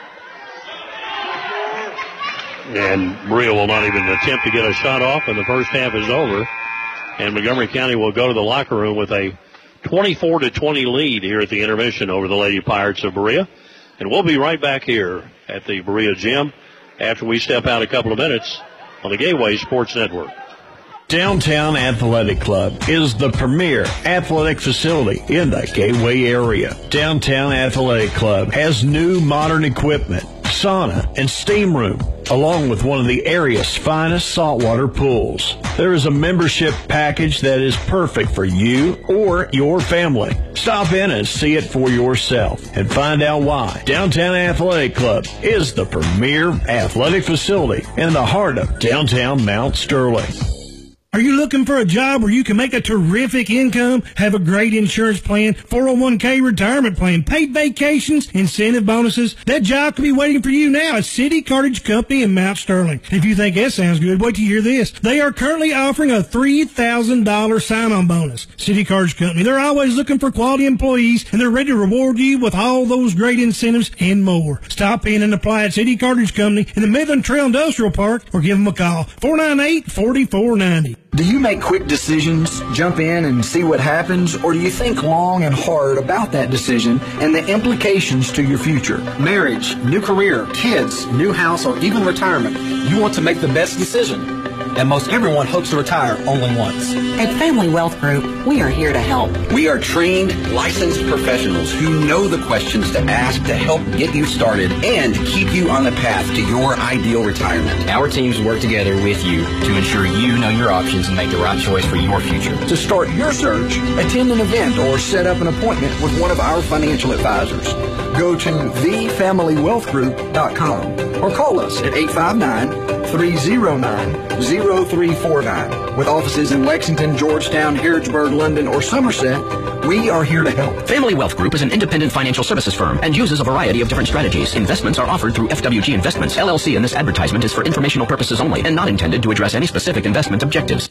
And Berea will not even attempt to get a shot off, and the first half is over. And Montgomery County will go to the locker room with a 24-20 lead here at the intermission over the Lady Pirates of Berea. And we'll be right back here at the Berea Gym after we step out a couple of minutes on the Gateway Sports Network. Downtown Athletic Club is the premier athletic facility in the Gateway area. Downtown Athletic Club has new modern equipment, sauna, and steam room, along with one of the area's finest saltwater pools. There is a membership package that is perfect for you or your family. Stop in and see it for yourself and find out why Downtown Athletic Club is the premier athletic facility in the heart of downtown Mount Sterling. Are you looking for a job where you can make a terrific income, have a great insurance plan, 401k retirement plan, paid vacations, incentive bonuses? That job could be waiting for you now at City Cartage Company in Mount Sterling. If you think that sounds good, wait till you hear this. They are currently offering a $3,000 sign-on bonus. City Cartage Company, they're always looking for quality employees, and they're ready to reward you with all those great incentives and more. Stop in and apply at City Cartage Company in the Midland Trail Industrial Park or give them a call, 498-4490. Do you make quick decisions, jump in and see what happens, or do you think long and hard about that decision and the implications to your future? Marriage, new career, kids, new house, or even retirement. You want to make the best decision. and most everyone hopes to retire only once. At Family Wealth Group, we are here to help. We are trained, licensed professionals who know the questions to ask to help get you started and keep you on the path to your ideal retirement. Our teams work together with you to ensure you know your options and make the right choice for your future. To start your search, attend an event or set up an appointment with one of our financial advisors. Go to thefamilywealthgroup.com or call us at 859-309-0349. With offices in Lexington, Georgetown, Harrodsburg, London, or Somerset, we are here to help. Family Wealth Group is an independent financial services firm and uses a variety of different strategies. Investments are offered through FWG Investments, LLC, and this advertisement is for informational purposes only and not intended to address any specific investment objectives.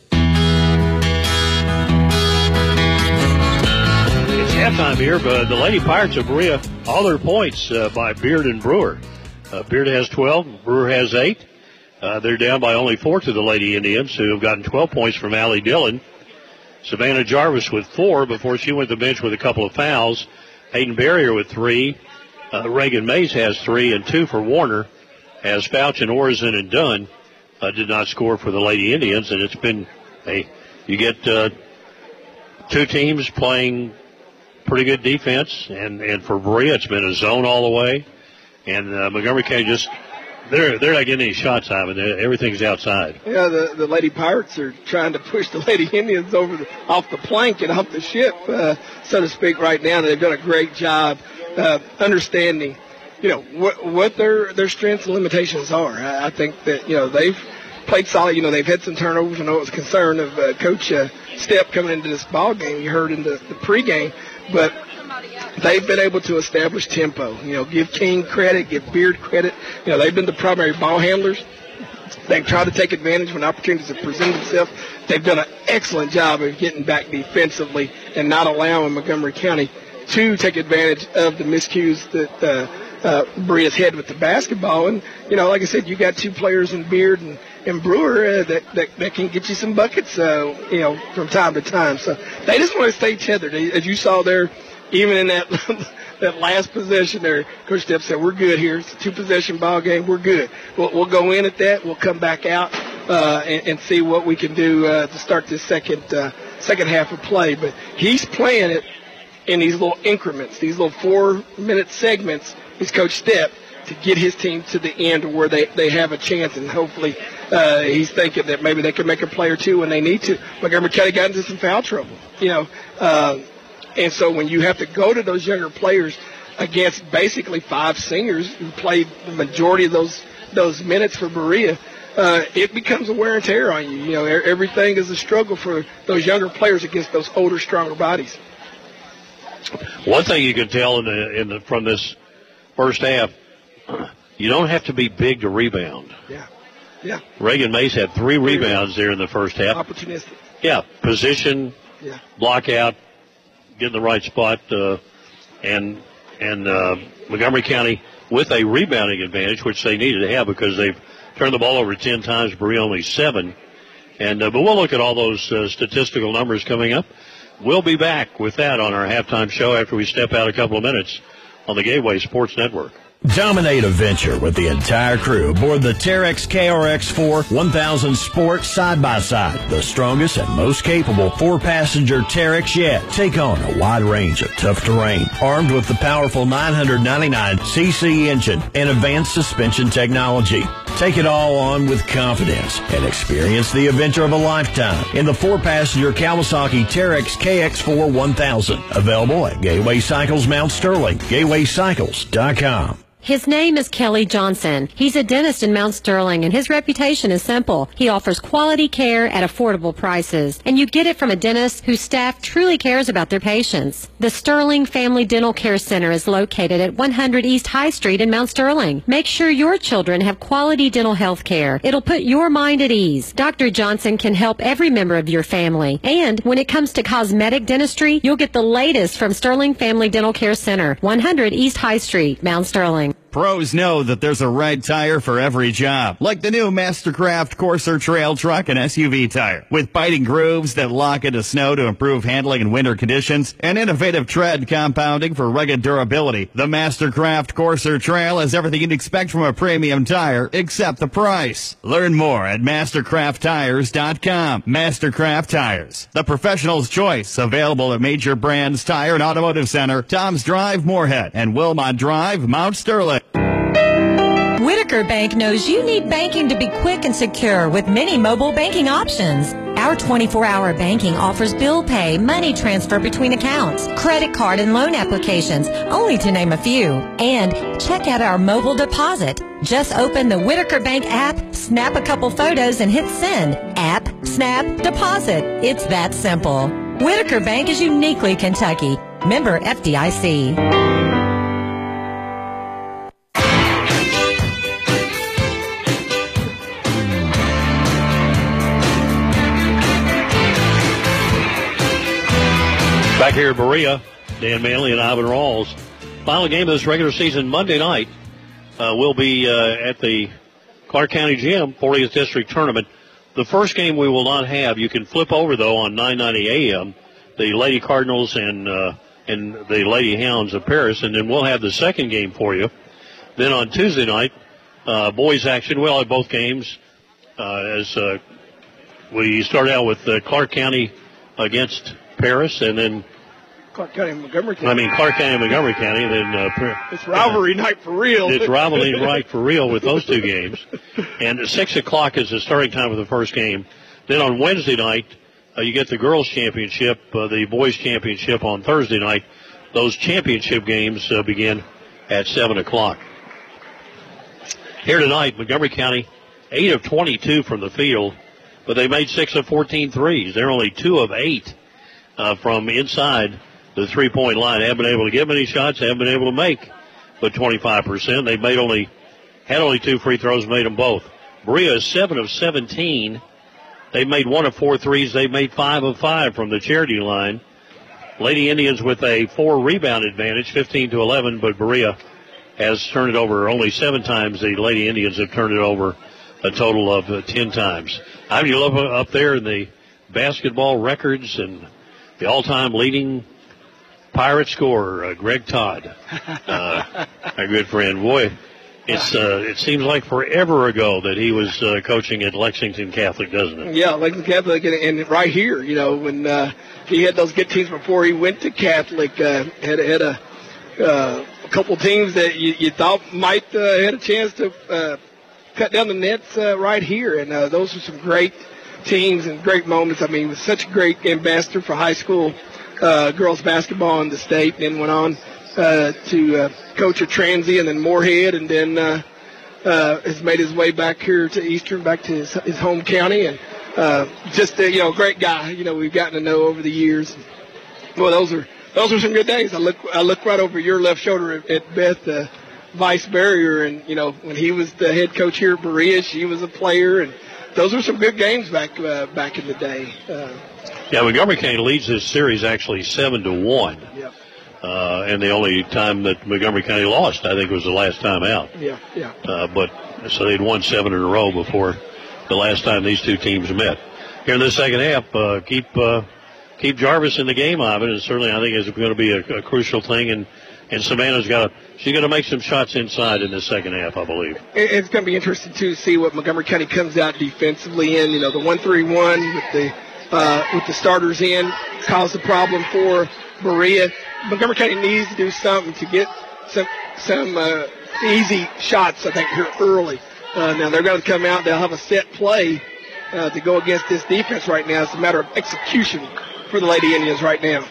It's halftime here, but the Lady Pirates of Berea, all their points by Beard and Brewer. Beard has 12, Brewer has 8. They're down by only 4 to the Lady Indians, who have gotten 12 points from Allie Dillon. Savannah Jarvis with 4 before she went to the bench with a couple of fouls. Hayden Barrier with 3. Reagan Mays has 3 and 2 for Warner, as Fouch and Orison and Dunn did not score for the Lady Indians. And it's been, you get 2 teams playing pretty good defense, and for Berea it's been a zone all the way. And Montgomery County just, they're not getting any shots out of it. Everything's outside. Yeah, the Lady Pirates are trying to push the Lady Indians off the plank and off the ship, so to speak, right now. And they've done a great job understanding, what their strengths and limitations are. I think that, they've played solid. They've had some turnovers. I know it was a concern of Coach Stepp coming into this ball game. You heard in the pregame, but they've been able to establish tempo. Give King credit, give Beard credit. They've been the primary ball handlers. They've tried to take advantage when opportunities have presented themselves. They've done an excellent job of getting back defensively and not allowing Montgomery County to take advantage of the miscues that Berea's had with the basketball. And, like I said, you got 2 players in Beard and Brewer that can get you some buckets, from time to time. So they just want to stay tethered. As you saw there, even in that last possession there, Coach Stepp said, we're good here. It's a 2-possession ball game. We're good. We'll go in at that. We'll come back out and see what we can do to start this second half of play. But he's playing it in these little increments, these little 4-minute segments. He's Coach Stepp to get his team to the end where they have a chance, and hopefully he's thinking that maybe they can make a play or two when they need to. Montgomery County got into some foul trouble, and so when you have to go to those younger players against basically 5 seniors who played the majority of those minutes for Berea, it becomes a wear and tear on you. Everything is a struggle for those younger players against those older, stronger bodies. One thing you can tell from this first half, you don't have to be big to rebound. Yeah. Reagan Mays had 3 rebounds there in the first half. Opportunistic. Yeah, position, block out, get in the right spot, and Montgomery County with a rebounding advantage, which they needed to have because they've turned the ball over 10 times, Berea only 7. But we'll look at all those statistical numbers coming up. We'll be back with that on our halftime show after we step out a couple of minutes on the Gateway Sports Network. Dominate a venture with the entire crew aboard the Terex KRX4 1000 Sport side-by-side, the strongest and most capable 4-passenger Terex yet. Take on a wide range of tough terrain, armed with the powerful 999cc engine and advanced suspension technology. Take it all on with confidence and experience the adventure of a lifetime in the 4-passenger Kawasaki Terex KX4 1000. Available at Gateway Cycles Mount Sterling, gatewaycycles.com. His name is Kelly Johnson. He's a dentist in Mount Sterling, and his reputation is simple. He offers quality care at affordable prices, and you get it from a dentist whose staff truly cares about their patients. The Sterling Family Dental Care Center is located at 100 East High Street in Mount Sterling. Make sure your children have quality dental health care. It'll put your mind at ease. Dr. Johnson can help every member of your family. And when it comes to cosmetic dentistry, you'll get the latest from Sterling Family Dental Care Center, 100 East High Street, Mount Sterling. Pros know that there's a right tire for every job, like the new Mastercraft Corsair Trail Truck and SUV tire. With biting grooves that lock into snow to improve handling in winter conditions and innovative tread compounding for rugged durability, the Mastercraft Corsair Trail has everything you'd expect from a premium tire except the price. Learn more at MastercraftTires.com. Mastercraft Tires, the professional's choice, available at major brands Tire and Automotive Center, Tom's Drive, Moorhead, and Wilmot Drive, Mount Sterling. Whitaker Bank knows you need banking to be quick and secure with many mobile banking options. Our 24-hour banking offers bill pay, money transfer between accounts, credit card and loan applications, only to name a few. And check out our mobile deposit. Just open the Whitaker Bank app, snap a couple photos, and hit send. App, snap, deposit. It's that simple. Whitaker Bank is uniquely Kentucky. Member FDIC. Back here at Berea, Dan Manley and Ivan Rawls. Final game of this regular season Monday night will be at the Clark County Gym 40th District Tournament. The first game we will not have. You can flip over, though, on 990 AM, the Lady Cardinals and the Lady Hounds of Paris, and then we'll have the second game for you. Then on Tuesday night, boys action. We'll have both games as we start out with Clark County against Paris, and then Clark County and Montgomery County. Clark County and Montgomery County. And then it's rivalry night for real. It's rivalry night for real with those two games. And at 6 o'clock is the starting time of the first game. Then on Wednesday night, you get the girls' championship, the boys' championship on Thursday night. Those championship games begin at 7 o'clock. Here tonight, Montgomery County, 8 of 22 from the field, but they made 6 of 14 threes. They're only 2 of 8 from inside the three-point line. Haven't been able to get many shots, haven't been able to make but 25%. They had only 2 free throws, made them both. Berea is 7 of 17. They made 1 of 4 threes. They made 5 of 5 from the charity line. Lady Indians with a 4-rebound advantage, 15-11, but Berea has turned it over only 7 times. The Lady Indians have turned it over a total of 10 times. I mean, you look up there in the basketball records and the all-time leading Pirate scorer, Greg Todd, our good friend. Boy, it seems like forever ago that he was coaching at Lexington Catholic, doesn't it? Yeah, Lexington Catholic, and right here, when he had those good teams before he went to Catholic, had a couple teams that you thought might had a chance to cut down the nets right here, and those were some great teams and great moments. I mean, he was such a great ambassador for high school girls basketball in the state, and went on to coach at Transy and then Moorhead, and then has made his way back here to Eastern, back to his home county, and just a great guy. We've gotten to know over the years. Well, those are some good days. I look right over your left shoulder at Beth Vice Barrier, and when he was the head coach here at Berea, she was a player, and those were some good games back in the day. Yeah, Montgomery County leads this series actually 7-1. Yep. And the only time that Montgomery County lost, I think, was the last time out. Yeah. But so they'd won 7 in a row before the last time these two teams met. Here in the second half, keep Jarvis in the game, Ivan, and certainly I think is going to be a crucial thing. And Savannah's she's going to make some shots inside in the second half, I believe. It's going to be interesting to see what Montgomery County comes out defensively in. The 1-3-1 with the starters in caused a problem for Berea. Montgomery County needs to do something to get some easy shots, I think, here early. Now they're going to come out. They'll have a set play to go against this defense right now. It's a matter of execution for the Lady Indians right now.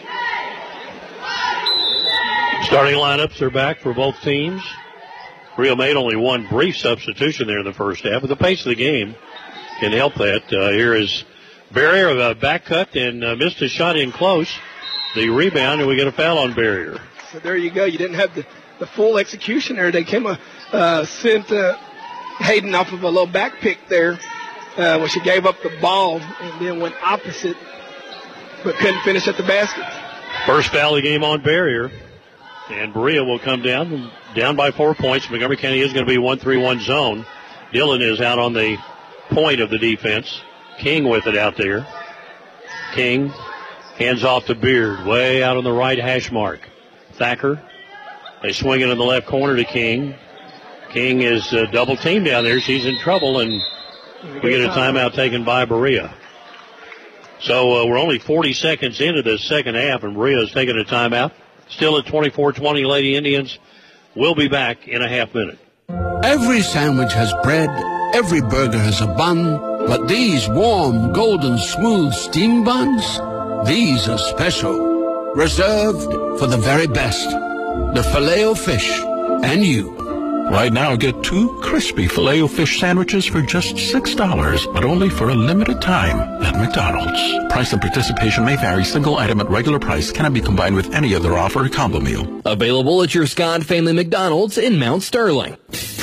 Starting lineups are back for both teams. Berea made only one brief substitution there in the first half, but the pace of the game can help that. Here is Barrier, back cut, and missed a shot in close. The rebound, and we get a foul on Barrier. So there you go. You didn't have the full execution there. They sent Hayden off of a little back pick there, where she gave up the ball and then went opposite, but couldn't finish at the basket. First foul of the game on Barrier. And Berea will come down and down by 4 points. Montgomery County is going to be 1-3-1 zone. Dillon is out on the point of the defense. King with it out there. King hands off to Beard, way out on the right hash mark. Thacker, they swing it in the left corner to King. King is double teamed down there. She's in trouble, and we get a timeout taken by Berea. So we're only 40 seconds into this second half, and Berea is taking a timeout. Still at 24-20, Lady Indians. We'll be back in a half minute. Every sandwich has bread, every burger has a bun, but these warm, golden, smooth steam buns, these are special, reserved for the very best. The Filet-O-Fish and you. Right now, get 2 crispy Filet-O-Fish sandwiches for just $6, but only for a limited time at McDonald's. Price and participation may vary. Single item at regular price cannot be combined with any other offer or combo meal. Available at your Scott Family McDonald's in Mount Sterling.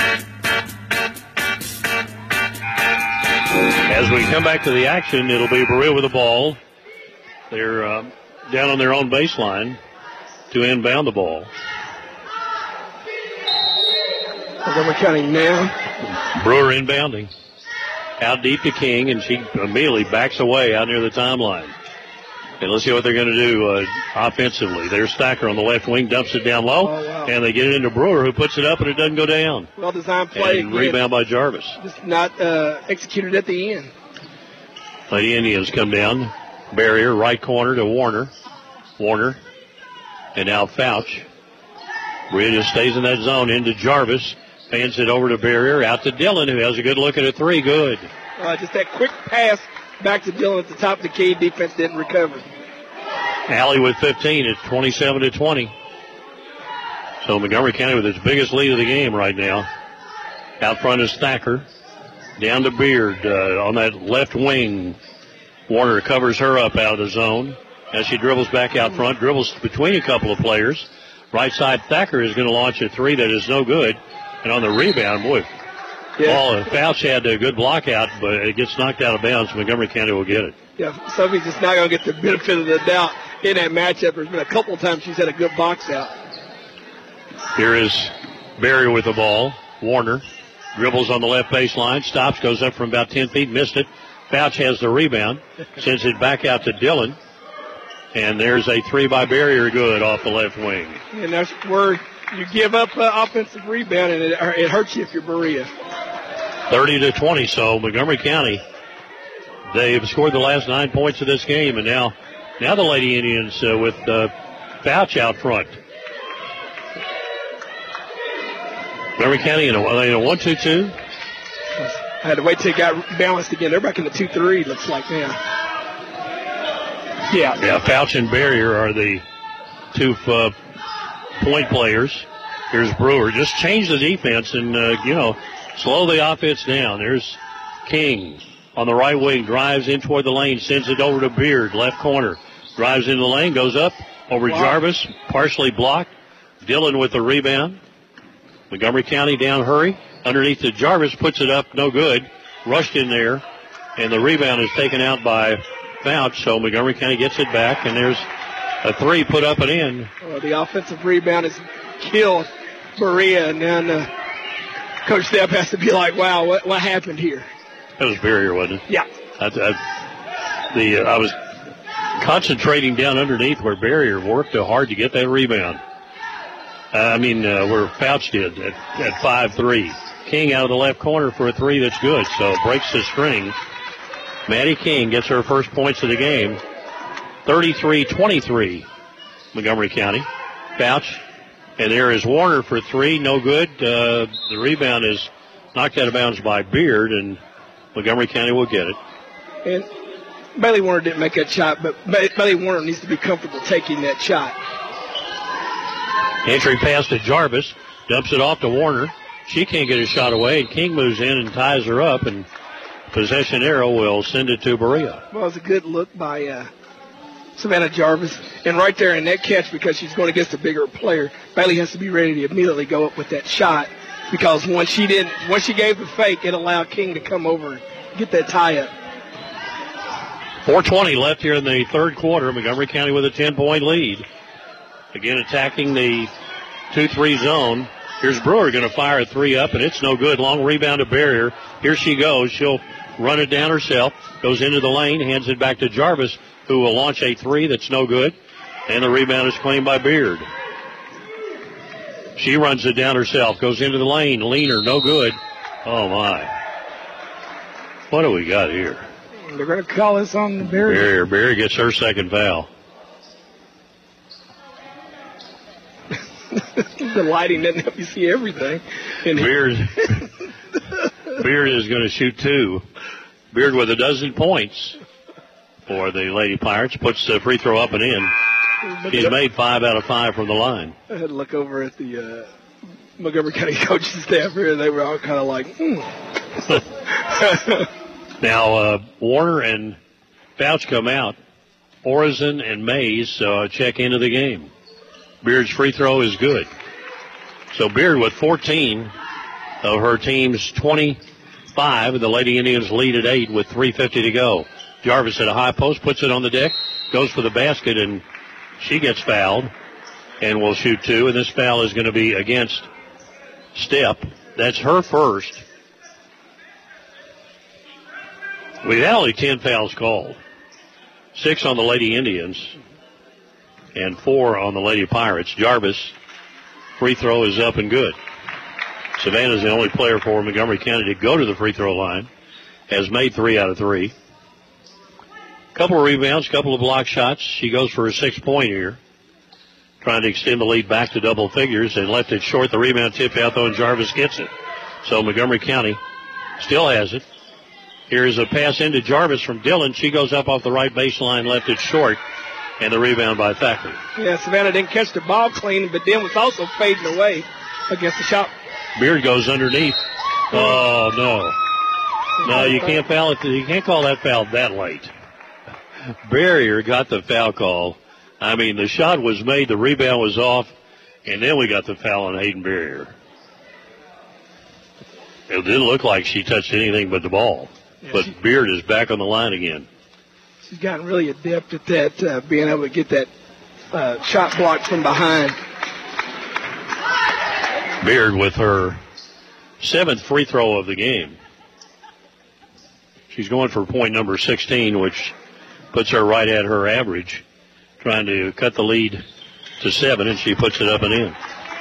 As we come back to the action, it'll be Berea with the ball. They're down on their own baseline to inbound the ball. Montgomery County now. Brewer inbounding. Out deep to King, and she immediately backs away out near the timeline. And let's see what they're going to do offensively. There's Stacker on the left wing, dumps it down low, and they get it into Brewer, who puts it up, and it doesn't go down. Well-designed play. And rebound by Jarvis. Just not executed at the end. Lady Indians come down. Barrier, right corner to Warner. Warner. And now Fouch. Berea just stays in that zone into Jarvis. Fans it over to Barrier, out to Dillon, who has a good look at a three. Good. Just that quick pass back to Dillon at the top of the key. Defense didn't recover. Alley with 15 at 27-20. So Montgomery County with its biggest lead of the game right now. Out front is Thacker. Down to Beard on that left wing. Warner covers her up out of the zone as she dribbles back out front, dribbles between a couple of players. Right side, Thacker is going to launch a three that is no good. And on the rebound, boy, Fouch had a good block out, but it gets knocked out of bounds. Montgomery County will get it. Yeah, Sophie's just not going to get the benefit of the doubt in that matchup. There's been a couple of times she's had a good box out. Here is Barrier with the ball. Warner dribbles on the left baseline, stops, goes up from about 10 feet, missed it. Fouch has the rebound, sends it back out to Dillon. And there's a three by Barrier, good off the left wing. And that's where you give up offensive rebound, and it hurts you if you're Berea. 30-20, so Montgomery County, they've scored the last 9 points of this game, and now the Lady Indians with Fouch out front. Montgomery County in a 1-2-2. I had to wait till it got balanced again. They're back in the 2-3, looks like now. Yeah, Fouch and Barrier are the two point players. Here's Brewer. Just change the defense and, slow the offense down. There's King on the right wing, drives in toward the lane, sends it over to Beard, left corner. Drives into the lane, goes up over Jarvis, partially blocked. Dillon with the rebound. Montgomery County down hurry. Underneath to Jarvis, puts it up, no good. Rushed in there, and the rebound is taken out by Fouch, so Montgomery County gets it back, and there's a three put up and in. Well, the offensive rebound has killed Berea, and then Coach Stepp has to be like, wow, what happened here? That was Barrier, wasn't it? Yeah. I was concentrating down underneath where Barrier worked hard to get that rebound. Where Fouch did at 5-3. King out of the left corner for a three that's good, so breaks the string. Maddie King gets her first points of the game. 33-23, Montgomery County. Fouch, and there is Warner for three, no good. The rebound is knocked out of bounds by Beard, and Montgomery County will get it. And Bailey Warner didn't make that shot, but Bailey Warner needs to be comfortable taking that shot. Entry pass to Jarvis, dumps it off to Warner. She can't get a shot away, and King moves in and ties her up, and possession arrow will send it to Berea. Well, it was a good look by Savannah Jarvis. And right there in that catch, because she's going against a bigger player, Bailey has to be ready to immediately go up with that shot, because once she gave the fake, it allowed King to come over and get that tie up. 4:20 left here in the third quarter. Montgomery County with a 10-point lead. Again, attacking the 2-3 zone. Here's Brewer going to fire a three up, and it's no good. Long rebound to Barrier. Here she goes. She'll run it down herself. Goes into the lane, hands it back to Jarvis, who will launch a three that's no good. And the rebound is claimed by Beard. She runs it down herself. Goes into the lane. Leaner, no good. Oh, my. What do we got here? They're going to call this on the Barrier. Barrier gets her second foul. The lighting doesn't help you see everything. Beard is going to shoot two. Beard with a dozen points for the Lady Pirates. Puts the free throw up and in. She's made 5 out of 5 from the line. I had to look over at the Montgomery County coaching staff here. They were all kind of like, Now, Warner and Fouch come out. Orison and Mays check into the game. Beard's free throw is good. So Beard with 14 of her team's 25. And the Lady Indians lead at 8 with 3:50 to go. Jarvis at a high post, puts it on the deck, goes for the basket, and she gets fouled and will shoot two. And this foul is going to be against Stepp. That's her first. We've had only 10 fouls called. 6 on the Lady Indians and 4 on the Lady Pirates. Jarvis, free throw is up and good. Savannah's the only player for Montgomery County to go to the free throw line. Has made 3 out of 3. Couple of rebounds, couple of block shots. She goes for a 6-point here. Trying to extend the lead back to double figures and left it short. The rebound tipped out though, and Jarvis gets it. So Montgomery County still has it. Here's a pass into Jarvis from Dillon. She goes up off the right baseline, left it short, and the rebound by Thackeray. Yeah, Savannah didn't catch the ball clean, but then was also fading away against the shot. Beard goes underneath. Oh, no. No, you can't foul it. You can't call that foul that late. Barrier got the foul call. I mean, the shot was made, the rebound was off, and then we got the foul on Hayden Barrier. It didn't look like she touched anything but the ball. Yeah, but Beard is back on the line again. She's gotten really adept at that, being able to get that shot blocked from behind. Beard with her 7th free throw of the game. She's going for point number 16, which puts her right at her average, trying to cut the lead to 7, and she puts it up and in.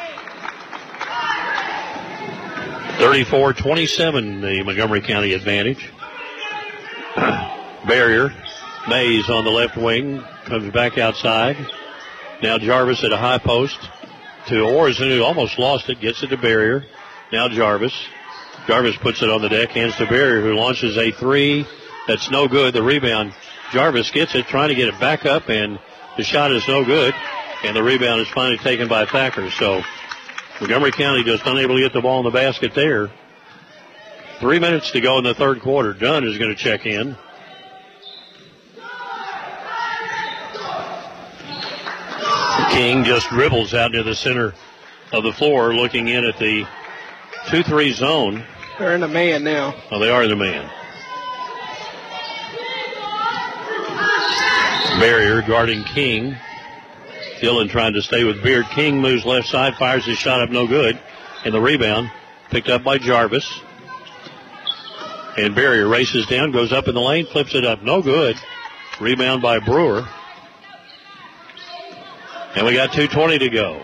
34-27, the Montgomery County advantage. Barrier, Mays on the left wing, comes back outside. Now Jarvis at a high post to Orison, who almost lost it, gets it to Barrier. Now Jarvis. Jarvis puts it on the deck, hands to Barrier, who launches a three. That's no good. The rebound, Jarvis gets it, trying to get it back up, and the shot is no good. And the rebound is finally taken by Thacker. So Montgomery County just unable to get the ball in the basket there. 3 minutes to go in the third quarter. Dunn is going to check in. King just dribbles out near the center of the floor, looking in at the 2-3 zone. They're in the man now. Oh, they are in the man. Barrier guarding King. Dillon trying to stay with Beard. King moves left side, fires his shot up, no good. And the rebound picked up by Jarvis. And Barrier races down, goes up in the lane, flips it up, no good. Rebound by Brewer. And we got 2:20 to go.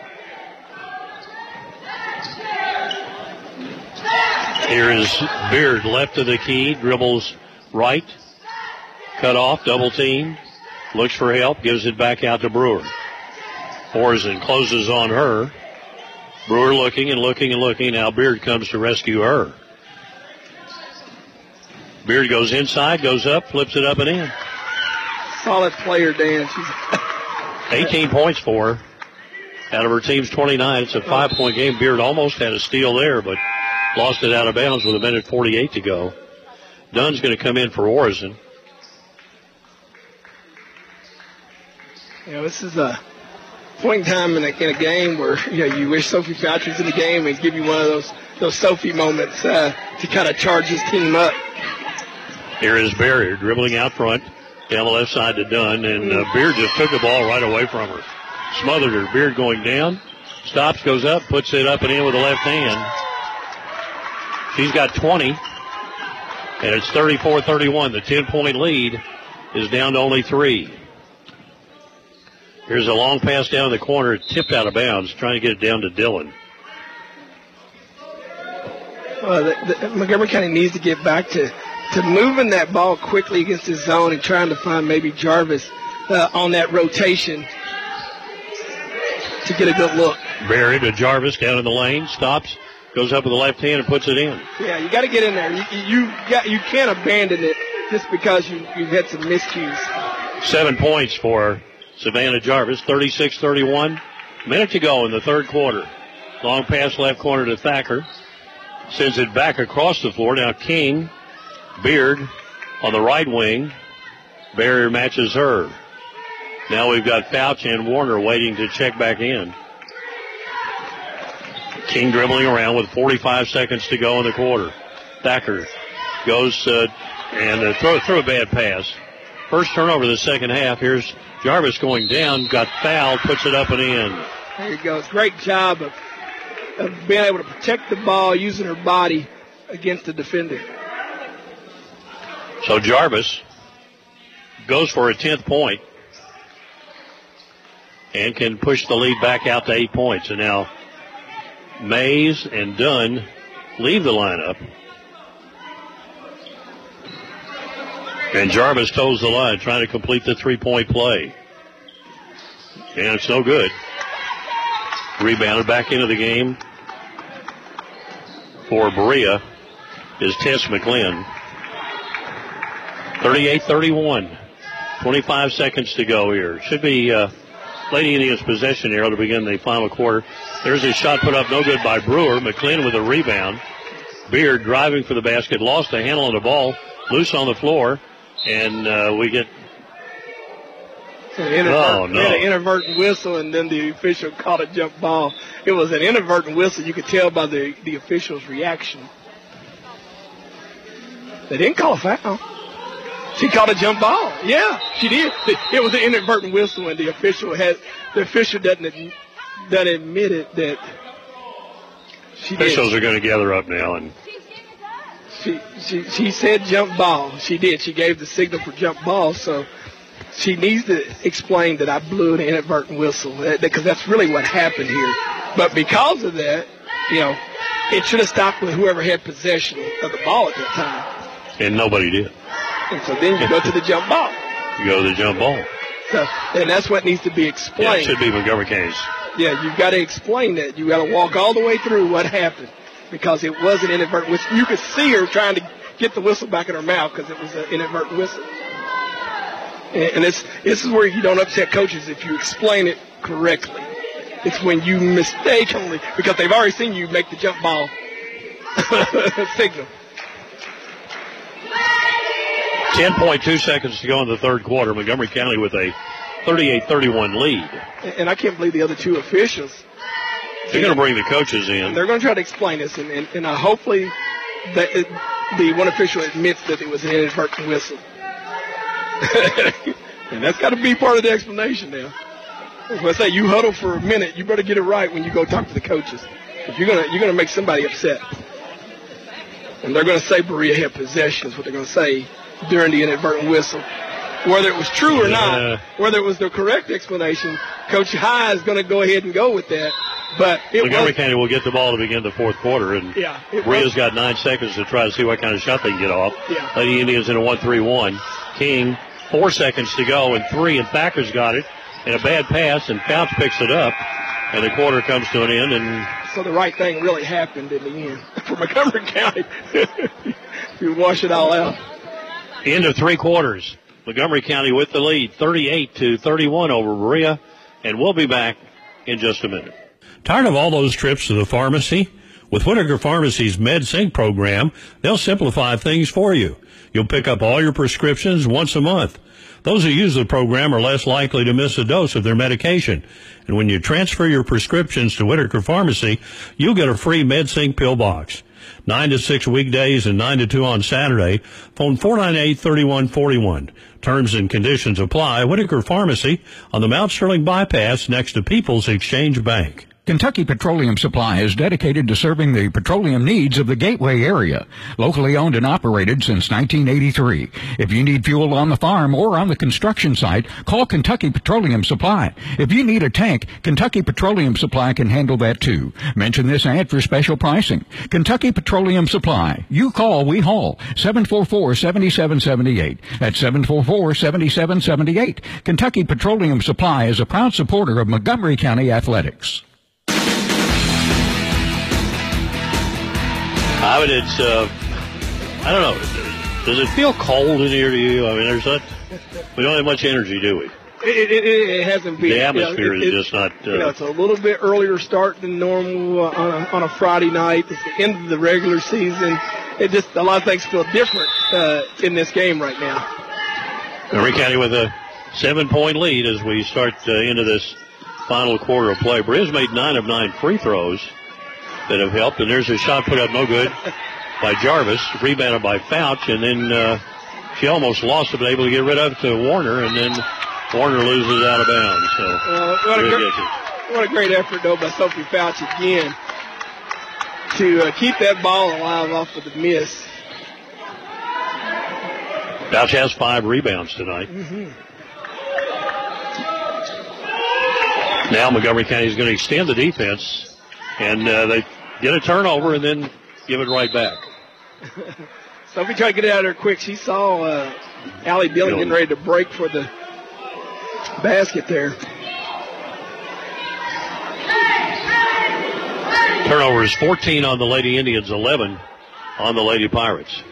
Here is Beard, left of the key, dribbles right, cut off, double team, looks for help, gives it back out to Brewer. Orison closes on her. Brewer looking and looking and looking. Now Beard comes to rescue her. Beard goes inside, goes up, flips it up and in. Solid player, Dan. 18 points for her out of her team's 29. It's a 5-point game. Beard almost had a steal there, but lost it out of bounds with 1:48 to go. Dunn's going to come in for Orison. You know, this is a point in time in a game where you wish Sophie Fouch was in the game and give you one of those Sophie moments to kind of charge his team up. Here is Barrier dribbling out front down the left side to Dunn, and Beard just took the ball right away from her. Smothered her. Beard going down, Stops, goes up, puts it up and in with the left hand. She's got 20, and it's 34-31. The 10-point lead is down to only 3. Here's a long pass down the corner, tipped out of bounds, trying to get it down to Dillon. Montgomery County needs to get back to moving that ball quickly against his zone and trying to find maybe Jarvis on that rotation to get a good look. Berry to Jarvis down in the lane, stops, goes up with the left hand and puts it in. Yeah, you got to get in there. You can't abandon it just because you've had some miscues. 7 points for Savannah Jarvis, 36-31. Minute to go in the third quarter. Long pass left corner to Thacker. Sends it back across the floor. Now King, Beard on the right wing. Barrier matches her. Now we've got Fouch and Warner waiting to check back in. King dribbling around with 45 seconds to go in the quarter. Thacker goes and throw a bad pass. First turnover of the second half. Here's Jarvis going down, got fouled, puts it up and in. There he goes. Great job of being able to protect the ball, using her body against the defender. So Jarvis goes for a 10th point and can push the lead back out to 8 points. And now Mays and Dunn leave the lineup. And Jarvis toes the line, trying to complete the 3-point play. And it's no good. Rebounded back into the game for Berea is Tess McGlynn. 38-31. 25 seconds to go here. Should be Lady Indians possession here to begin the final quarter. There's a shot put up, no good by Brewer. McGlynn with a rebound. Beard driving for the basket, lost the handle on the ball, loose on the floor, and we get an inadvertent whistle, and then the official called a jump ball. It was an inadvertent whistle. You could tell by the official's reaction. They didn't call a foul. She called a jump ball. Yeah, she did. It was an inadvertent whistle, and the official doesn't admit it that she did. Officials are going to gather up now, and she said jump ball. She did. She gave the signal for jump ball, so she needs to explain that I blew an inadvertent whistle, because that's really what happened here. But because of that, it should have stopped with whoever had possession of the ball at that time. And nobody did. And so then you go to the jump ball. You go to the jump ball. So, and that's what needs to be explained. Yeah, it should be Montgomery County's. Yeah, you've got to explain that. You've got to walk all the way through what happened, because it was an inadvertent whistle. You could see her trying to get the whistle back in her mouth because it was an inadvertent whistle. And this is where you don't upset coaches if you explain it correctly. It's when you mistakenly, because they've already seen you make the jump ball signal. 10.2 seconds to go in the third quarter. Montgomery County with a 38-31 lead. And I can't believe the other two officials. They're going to bring the coaches in. They're going to try to explain this, and hopefully the one official admits that it was an inadvertent whistle. And that's got to be part of the explanation now. Let's say you huddle for a minute, you better get it right when you go talk to the coaches. If you're gonna make somebody upset. And they're going to say Berea had possession is what they're going to say during the inadvertent whistle. Whether it was true or not, whether it was the correct explanation, Coach High is going to go ahead and go with that. But Montgomery County will get the ball to begin the fourth quarter, and Berea's got 9 seconds to try to see what kind of shot they can get off. Yeah. Lady Indians in a 1-3-1. King, 4 seconds to go, and 3, and Thacker's got it. And a bad pass, and Fouch picks it up, and the quarter comes to an end. And so the right thing really happened in the end for Montgomery County. You wash it all out. End of 3 quarters. Montgomery County with the lead, 38-31 over Berea, and we'll be back in just a minute. Tired of all those trips to the pharmacy? With Whitaker Pharmacy's MedSync program, they'll simplify things for you. You'll pick up all your prescriptions once a month. Those who use the program are less likely to miss a dose of their medication. And when you transfer your prescriptions to Whitaker Pharmacy, you'll get a free MedSync pill box. 9 to 6 weekdays and 9 to 2 on Saturday. Phone 498-3141. Terms and conditions apply. Whitaker Pharmacy on the Mount Sterling Bypass next to People's Exchange Bank. Kentucky Petroleum Supply is dedicated to serving the petroleum needs of the Gateway area. Locally owned and operated since 1983. If you need fuel on the farm or on the construction site, call Kentucky Petroleum Supply. If you need a tank, Kentucky Petroleum Supply can handle that too. Mention this ad for special pricing. Kentucky Petroleum Supply. You call, we haul. 744-7778. That's 744-7778. Kentucky Petroleum Supply is a proud supporter of Montgomery County Athletics. I mean, it's, I don't know. Does it feel cold in here to you? I mean, we don't have much energy, do we? It hasn't been. The atmosphere is just not. It's a little bit earlier start than normal on a Friday night. It's the end of the regular season. A lot of things feel different in this game right now. Montgomery County with a 7-point lead as we start into this final quarter of play. Berea's made 9 of 9 free throws that have helped, and there's a shot put up no good by Jarvis, rebounded by Fouch, and then she almost lost it, but able to get rid of it to Warner, and then Warner loses out of bounds. So what a great effort, though, by Sophie Fouch again to keep that ball alive off of the miss. Fouch has 5 rebounds tonight. Mm-hmm. Now Montgomery County is going to extend the defense. And they get a turnover and then give it right back. Sophie tried to get it out of there quick. She saw Allie Dillon getting ready to break for the basket there. Turnover is 14 on the Lady Indians, 11 on the Lady Pirates.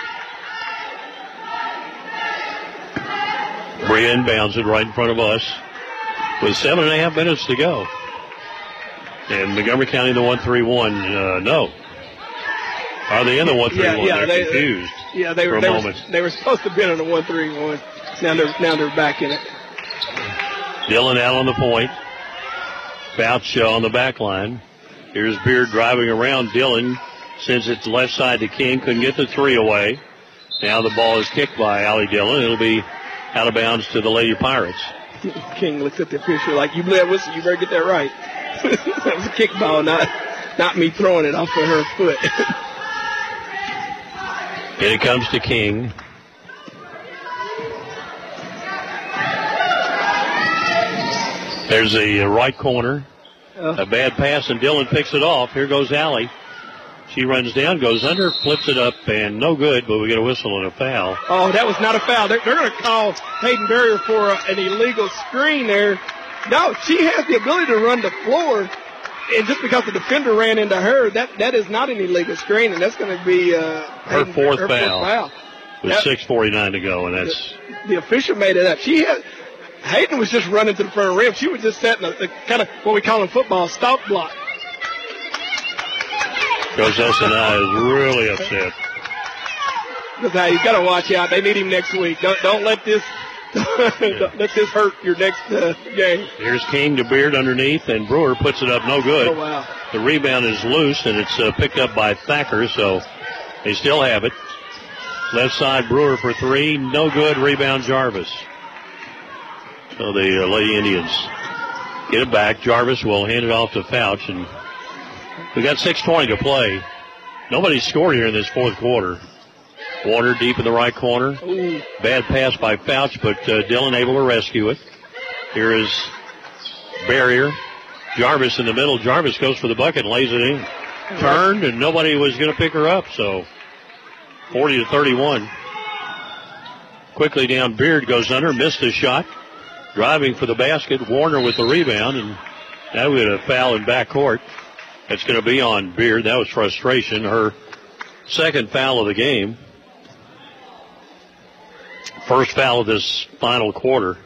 Berea inbounds it right in front of us with 7.5 minutes to go. And Montgomery County, the 1-3-1, no. Are they in the 1-3-1? Yeah, they're confused. They were supposed to be in the 1-3-1. Now they're back in it. Dillon out on the point. Fouch on the back line. Here's Beard driving around Dillon. Sends it to left side to King. Couldn't get the 3 away. Now the ball is kicked by Allie Dillon. It'll be out of bounds to the Lady Pirates. King looks at the official like, you blew that whistle, you better get that right. That was a kick ball, not me throwing it off of her foot. And it comes to King. There's a right corner. A bad pass, and Dillon picks it off. Here goes Allie. She runs down, goes under, flips it up, and no good, but we get a whistle and a foul. Oh, that was not a foul. They're going to call Hayden Barrier for an illegal screen there. No, she has the ability to run the floor, and just because the defender ran into her, that is not an illegal screen, and that's going to be her fourth foul. With 6:49 to go, and that's... The official made it up. Hayden was just running to the front of the rim. She was just setting a kind of what we call in football, stop block. Coach Osanai is really upset. Because you got to watch out. They need him next week. Don't let this don't let this hurt your next game. Here's King to Beard underneath, and Brewer puts it up no good. Oh, wow. The rebound is loose, and it's picked up by Thacker, so they still have it. Left side, Brewer for 3. No good. Rebound, Jarvis. So the Lady Indians get it back. Jarvis will hand it off to Fouch, and we got 6:20 to play. Nobody's scored here in this fourth quarter. Warner deep in the right corner. Ooh. Bad pass by Fouch, but Dillon able to rescue it. Here is Barrier. Jarvis in the middle. Jarvis goes for the bucket and lays it in. Turned, and nobody was going to pick her up, so 40-31. Quickly down, Beard goes under, missed a shot. Driving for the basket, Warner with the rebound, and now we get a foul in backcourt. That's going to be on Beard. That was frustration. Her second foul of the game. First foul of this final quarter.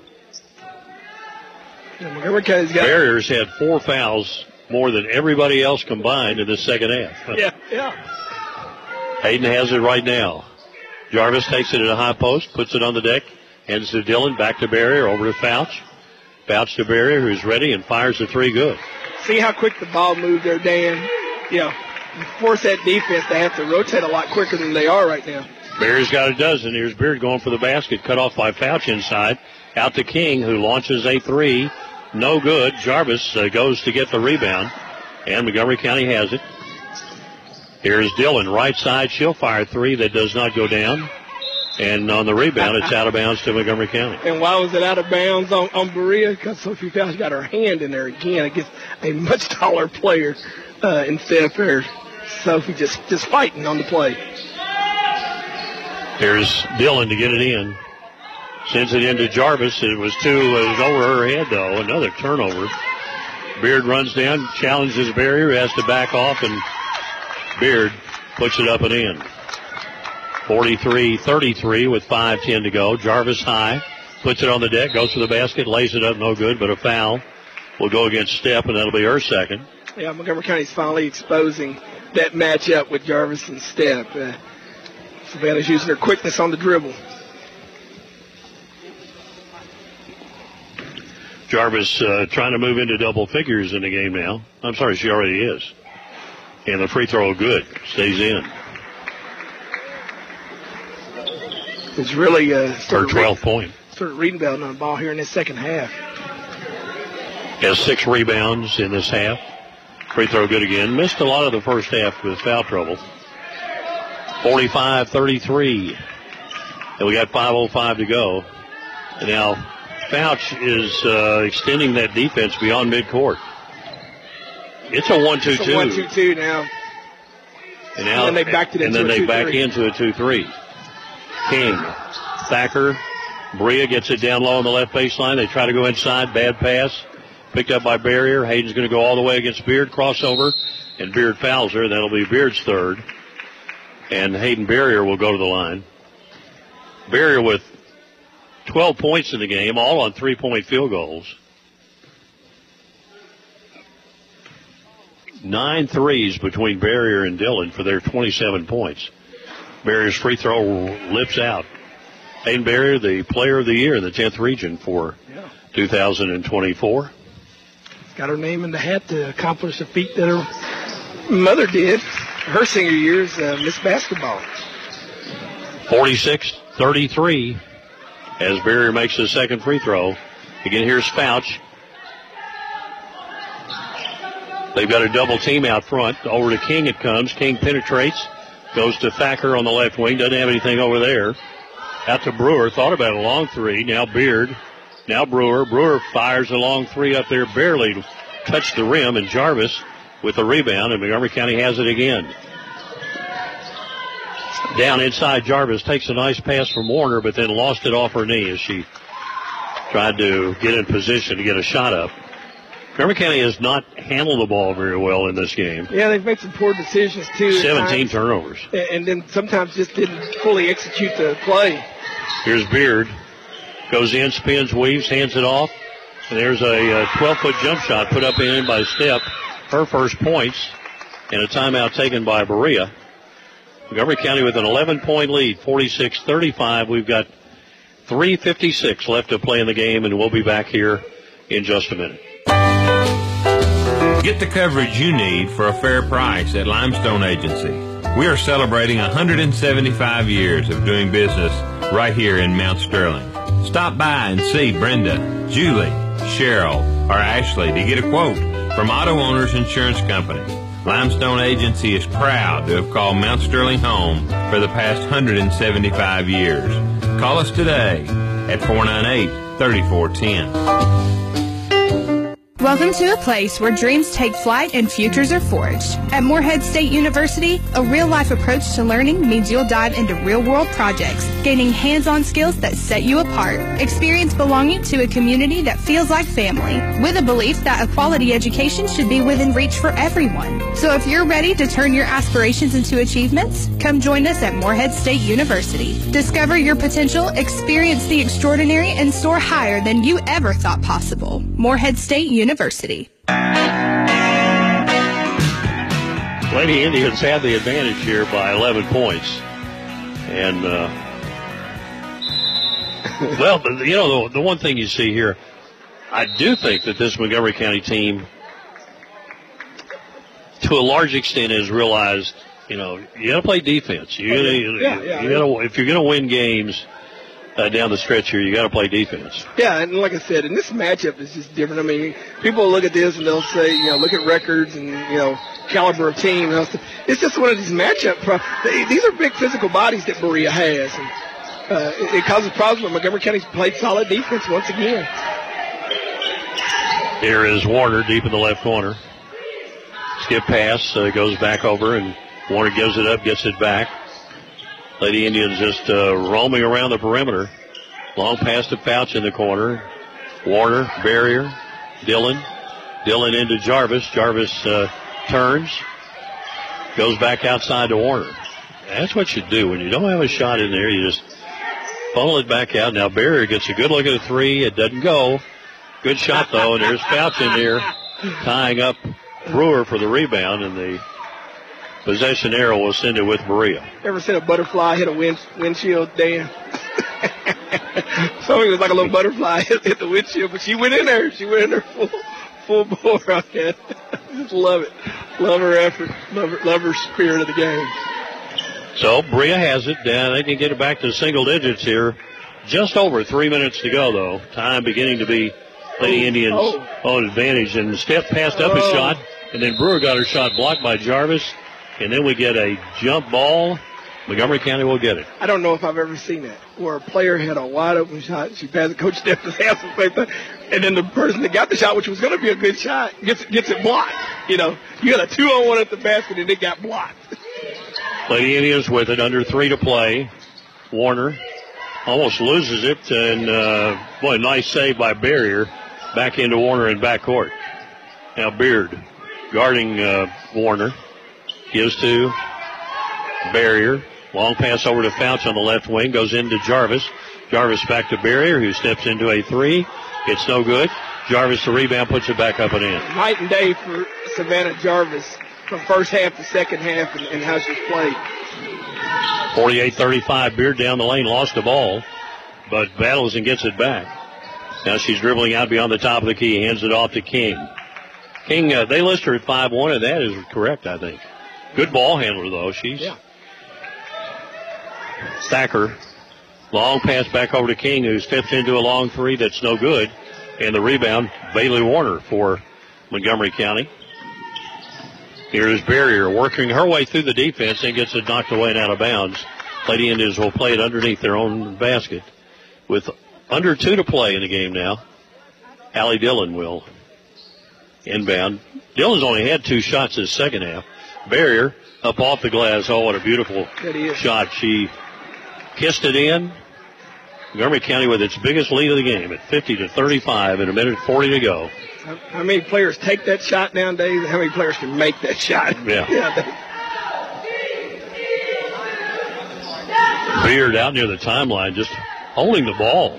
Barriers had 4 fouls, more than everybody else combined in the second half. Yeah. Hayden has it right now. Jarvis takes it at a high post, puts it on the deck, hands to Dillon, back to Barrier, over to Fouch. Fouch to Barrier, who's ready, and fires the 3 good. See how quick the ball moved there, Dan. You force that defense to have to rotate a lot quicker than they are right now. Barrier's got a dozen. Here's Beard going for the basket, cut off by Fouch inside. Out to King, who launches a 3. No good. Jarvis goes to get the rebound, and Montgomery County has it. Here's Dillon, right side. She'll fire three that does not go down. And on the rebound, it's out of bounds to Montgomery County. And why was it out of bounds on Berea? Because Sophie Fouch got her hand in there again against a much taller player instead of her. Sophie just fighting on the play. Here's Dillon to get it in. Sends it into Jarvis. It was over her head, though. Another turnover. Beard runs down, challenges Barrier, has to back off, and Beard puts it up and in. 43-33 with 5:10 to go. Jarvis high, puts it on the deck, goes for the basket, lays it up, no good, but a foul will go against Stepp, and that'll be her second. Yeah, Montgomery County's finally exposing that matchup with Jarvis and Stepp. Savannah's using her quickness on the dribble. Jarvis trying to move into double figures in the game now. I'm sorry, she already is. And the free throw good. Stays in. It's really her 12th point. Started rebounding on the ball here in this second half. Has 6 rebounds in this half. Free throw good again. Missed a lot of the first half with foul trouble. 45-33. And we got 5:05 to go. And now Fouch is extending that defense beyond midcourt. It's a 1-2-2. It's a 1-2-2 now. And then they backed it into a 2-3. And then they back into a 2-3. King, Thacker, Berea gets it down low on the left baseline. They try to go inside. Bad pass. Picked up by Barrier. Hayden's going to go all the way against Beard. Crossover. And Beard fouls her. That'll be Beard's third. And Hayden Barrier will go to the line. Barrier with 12 points in the game, all on 3-point field goals. 9 threes between Barrier and Dillon for their 27 points. Barrier's free throw lips out. Hayden Barrier, the player of the year in the 10th region for 2024. Got her name in the hat to accomplish a feat that her mother did her senior year's Miss Basketball. 46-33 as Barrier makes his second free throw. Again, here's Fouch. They've got a double team out front. Over to King it comes. King penetrates. Goes to Thacker on the left wing. Doesn't have anything over there. Out to Brewer. Thought about a long three. Now Beard. Now Brewer. Brewer fires a long three up there. Barely touched the rim. And Jarvis with the rebound. And Montgomery County has it again. Down inside, Jarvis takes a nice pass from Warner, but then lost it off her knee as she tried to get in position to get a shot up. Montgomery County has not handled the ball very well in this game. Yeah, they've made some poor decisions, too. 17 turnovers. And then sometimes just didn't fully execute the play. Here's Beard. Goes in, spins, weaves, hands it off. And there's a 12-foot jump shot put up in by Stepp. Her first points. And a timeout taken by Berea. Montgomery County with an 11-point lead, 46-35. We've got 3:56 left to play in the game, and we'll be back here in just a minute. Get the coverage you need for a fair price at Limestone Agency. We are celebrating 175 years of doing business right here in Mount Sterling. Stop by and see Brenda, Julie, Cheryl, or Ashley to get a quote from Auto Owners Insurance Company. Limestone Agency is proud to have called Mount Sterling home for the past 175 years. Call us today at 498-3410. Welcome to a place where dreams take flight and futures are forged. At Morehead State University, a real-life approach to learning means you'll dive into real-world projects, gaining hands-on skills that set you apart. Experience belonging to a community that feels like family, with a belief that a quality education should be within reach for everyone. So if you're ready to turn your aspirations into achievements, come join us at Morehead State University. Discover your potential, experience the extraordinary, and soar higher than you ever thought possible. Morehead State University. Lady Indians had the advantage here by 11 points. And, well, you know, the one thing you see here, I do think that this Montgomery County team, to a large extent, has realized, you know, you got to play defense. If you're going to win games, down the stretch here. You got to play defense. Yeah, and like I said, and this matchup is just different. I mean, people look at this and they'll say, look at records and, caliber of team. It's just one of these matchup these are big physical bodies that Berea has. And it causes problems when Montgomery County's played solid defense once again. Here is Warner deep in the left corner. Skip pass goes back over, and Warner gives it up, gets it back. Lady Indians just roaming around the perimeter. Long pass to Fouch in the corner. Warner, barrier. Dillon into Jarvis. Jarvis turns. Goes back outside to Warner. That's what you do. When you don't have a shot in there, you just funnel it back out. Now Barrier gets a good look at the three. It doesn't go. Good shot, though, and there's Fouch in there tying up Brewer for the rebound, and the possession arrow will send it with Berea. Ever seen a butterfly hit a windshield, Dan? So it was like a little butterfly hit the windshield, but she went in there. She went in there full bore on that. Just love it. Love her effort. Love her spirit of the game. So Berea has it. They can get it back to single digits here. Just over 3 minutes to go, though. Time beginning to be Lady Indians on advantage. And Steph passed up a shot, and then Brewer got her shot blocked by Jarvis. And then we get a jump ball. Montgomery County will get it. I don't know if I've ever seen that, where a player had a wide open shot. She passed it. Coach Steph has the same thing. And then the person that got the shot, which was going to be a good shot, gets it blocked. You got a 2-on-1 at the basket, and it got blocked. Lady Indians with it, under 3 to play. Warner almost loses it, and nice save by Barrier. Back into Warner in backcourt. Now Beard guarding Warner. Gives to Barrier. Long pass over to Fouch on the left wing. Goes into Jarvis. Jarvis back to Barrier, who steps into a 3. It's no good. Jarvis, the rebound, puts it back up and in. Night and day for Savannah Jarvis from first half to second half and how she's played. 48-35. Beard down the lane, lost the ball, but battles and gets it back. Now she's dribbling out beyond the top of the key, hands it off to King. King, they list her at 5'1", and that is correct, I think. Good ball handler, though. Thacker. Long pass back over to King, who steps into a long 3 that's no good. And the rebound, Bailey Warner for Montgomery County. Here's Barrier working her way through the defense and gets it knocked away and out of bounds. Lady Indians will play it underneath their own basket with under 2 to play in the game now. Allie Dillon will inbound. Dillon's only had 2 shots this second half. Barrier up off the glass. Oh, what a beautiful shot. She kissed it in. Montgomery County with its biggest lead of the game at 50-35 and 1:40 to go. How many players take that shot nowadays? How many players can make that shot? Yeah. Beard out near the timeline just holding the ball.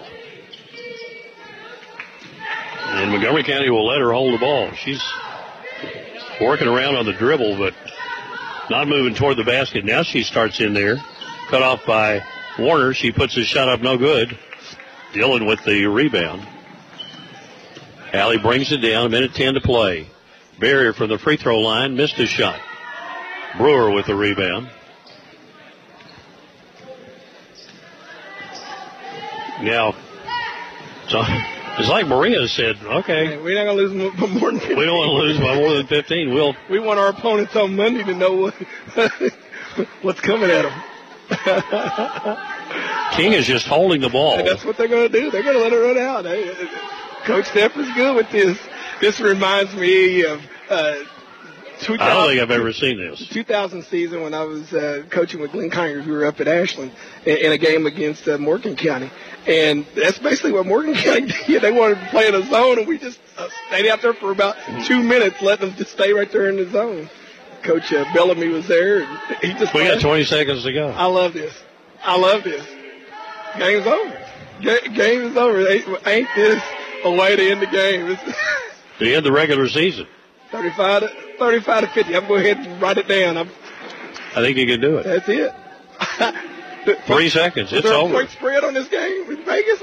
And Montgomery County will let her hold the ball. She's working around on the dribble, but not moving toward the basket. Now she starts in there. Cut off by Warner. She puts his shot up, no good. Dillon with the rebound. Allie brings it down, 1:10 to play. Barrier from the free throw line, missed his shot. Brewer with the rebound. Now, so it's like Maria said, okay. We're not going to lose more than 15. We don't want to lose by more than 15. We want our opponents on Monday to know what's coming at them. King is just holding the ball. And that's what they're going to do. They're going to let her run out. Coach Steph is good with this. This reminds me of I don't think I've ever seen this. 2000 season when I was coaching with Glenn Conyers. We were up at Ashland in a game against Morgan County. And that's basically what Morgan County did. They wanted to play in a zone, and we just stayed out there for about 2 minutes, letting them just stay right there in the zone. Coach Bellamy was there. And he just we got 20 seconds to go. I love this. Game's over. Game is over. Ain't this a way to end the game? To end the regular season. 35 to 50. I'm going to go ahead and write it down. I think you can do it. That's it. 3 seconds. It's over. Is there a point spread on this game in Vegas?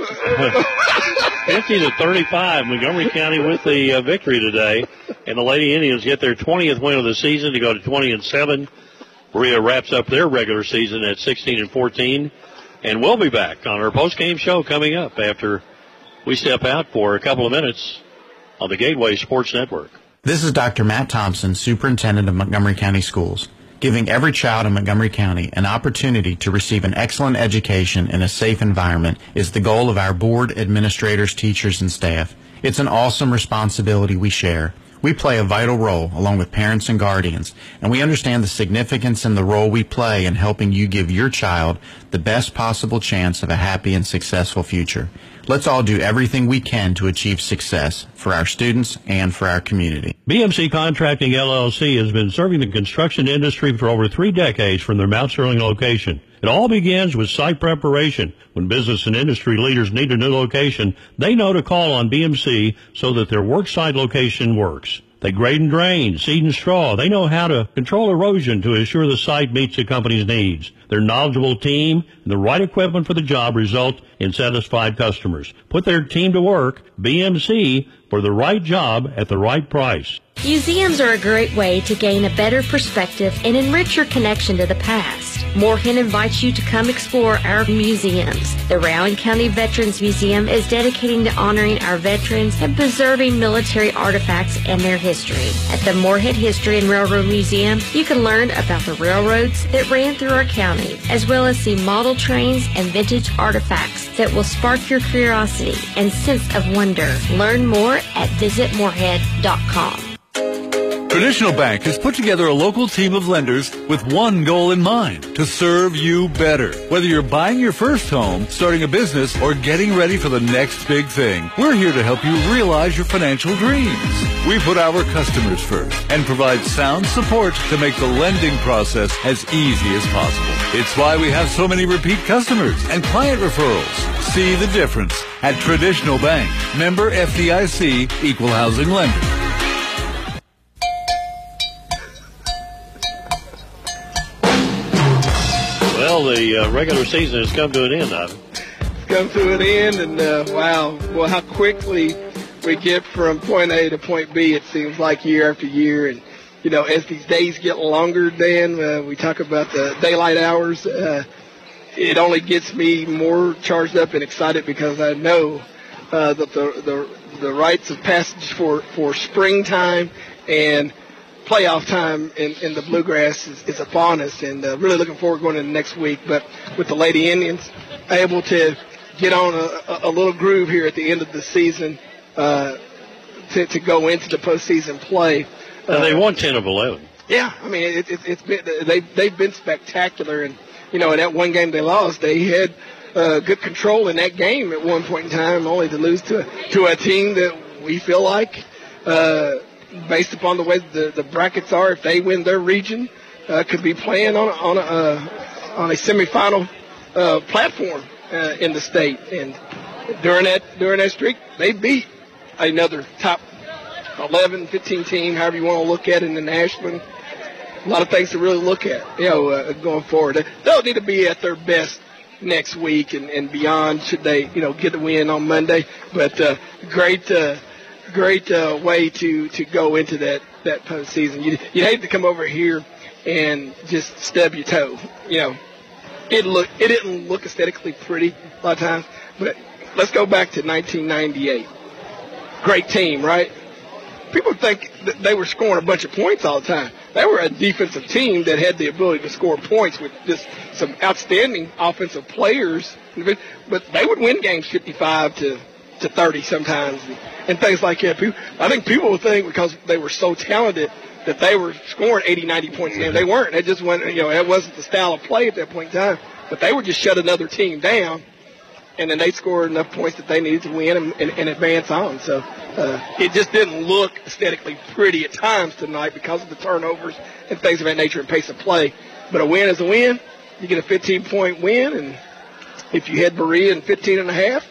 50-35. Montgomery County with the victory today. And the Lady Indians get their 20th win of the season to go to 20-7. Berea wraps up their regular season at 16-14. And we'll be back on our post-game show coming up after we step out for a couple of minutes on the Gateway Sports Network. This is Dr. Matt Thompson, Superintendent of Montgomery County Schools. Giving every child in Montgomery County an opportunity to receive an excellent education in a safe environment is the goal of our board, administrators, teachers, and staff. It's an awesome responsibility we share. We play a vital role along with parents and guardians, and we understand the significance and the role we play in helping you give your child the best possible chance of a happy and successful future. Let's all do everything we can to achieve success for our students and for our community. BMC Contracting LLC has been serving the construction industry for over 3 decades from their Mount Sterling location. It all begins with site preparation. When business and industry leaders need a new location, they know to call on BMC so that their worksite location works. They grade and drain, seed and straw. They know how to control erosion to ensure the site meets the company's needs. Their knowledgeable team and the right equipment for the job result in satisfied customers. Put their team to work, BMC, for the right job at the right price. Museums are a great way to gain a better perspective and enrich your connection to the past. Moorhead invites you to come explore our museums. The Rowan County Veterans Museum is dedicating to honoring our veterans and preserving military artifacts and their history. At the Moorhead History and Railroad Museum, you can learn about the railroads that ran through our county, as well as see model trains and vintage artifacts that will spark your curiosity and sense of wonder. Learn more at visitmoorhead.com. Traditional Bank has put together a local team of lenders with one goal in mind, to serve you better. Whether you're buying your first home, starting a business, or getting ready for the next big thing, we're here to help you realize your financial dreams. We put our customers first and provide sound support to make the lending process as easy as possible. It's why we have so many repeat customers and client referrals. See the difference at Traditional Bank. Member FDIC, Equal Housing Lender. Well, the regular season has come to an end, Ivan. It's come to an end, and wow, well, how quickly we get from point A to point B, it seems like year after year. And, you know, as these days get longer, Dan, we talk about the daylight hours, it only gets me more charged up and excited because I know that the rites of passage for springtime and playoff time in the Bluegrass is upon us, and really looking forward going into next week. But with the Lady Indians able to get on a little groove here at the end of the season to go into the postseason play. And they won 10 of 11. Yeah, I mean it's been they've been spectacular, and you know in that one game they lost, they had good control in that game at one point in time, only to lose to a team that we feel like. Based upon the way the brackets are, if they win their region, could be playing on a semifinal platform in the state. And during that streak, they beat another top 11, 15 team, however you want to look at it, in Ashland. A lot of things to really look at, going forward. They'll need to be at their best next week and beyond should they, get the win on Monday. But great way to go into that postseason. You'd hate to come over here and just stub your toe. It didn't look aesthetically pretty a lot of times. But let's go back to 1998. Great team, right? People think that they were scoring a bunch of points all the time. They were a defensive team that had the ability to score points with just some outstanding offensive players. But they would win games 55 to 30 sometimes and things like that. I think people would think because they were so talented that they were scoring 80, 90 points a game. They weren't. They just went, that wasn't the style of play at that point in time. But they would just shut another team down, and then they scored enough points that they needed to win and advance on. So it just didn't look aesthetically pretty at times tonight because of the turnovers and things of that nature and pace of play. But a win is a win. You get a 15-point win, and if you had Berea in 15.5,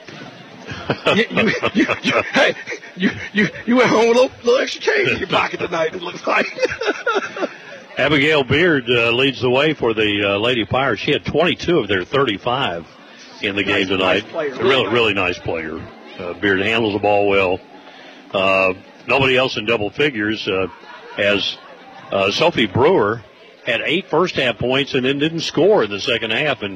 you went home with a little extra change in your pocket tonight, it looks like. Abigail Beard leads the way for the Lady Pirates. She had 22 of their 35 in the game tonight. Nice player. Really nice player. Beard handles the ball well. Nobody else in double figures as Sophie Brewer had 8 first-half points and then didn't score in the second half. And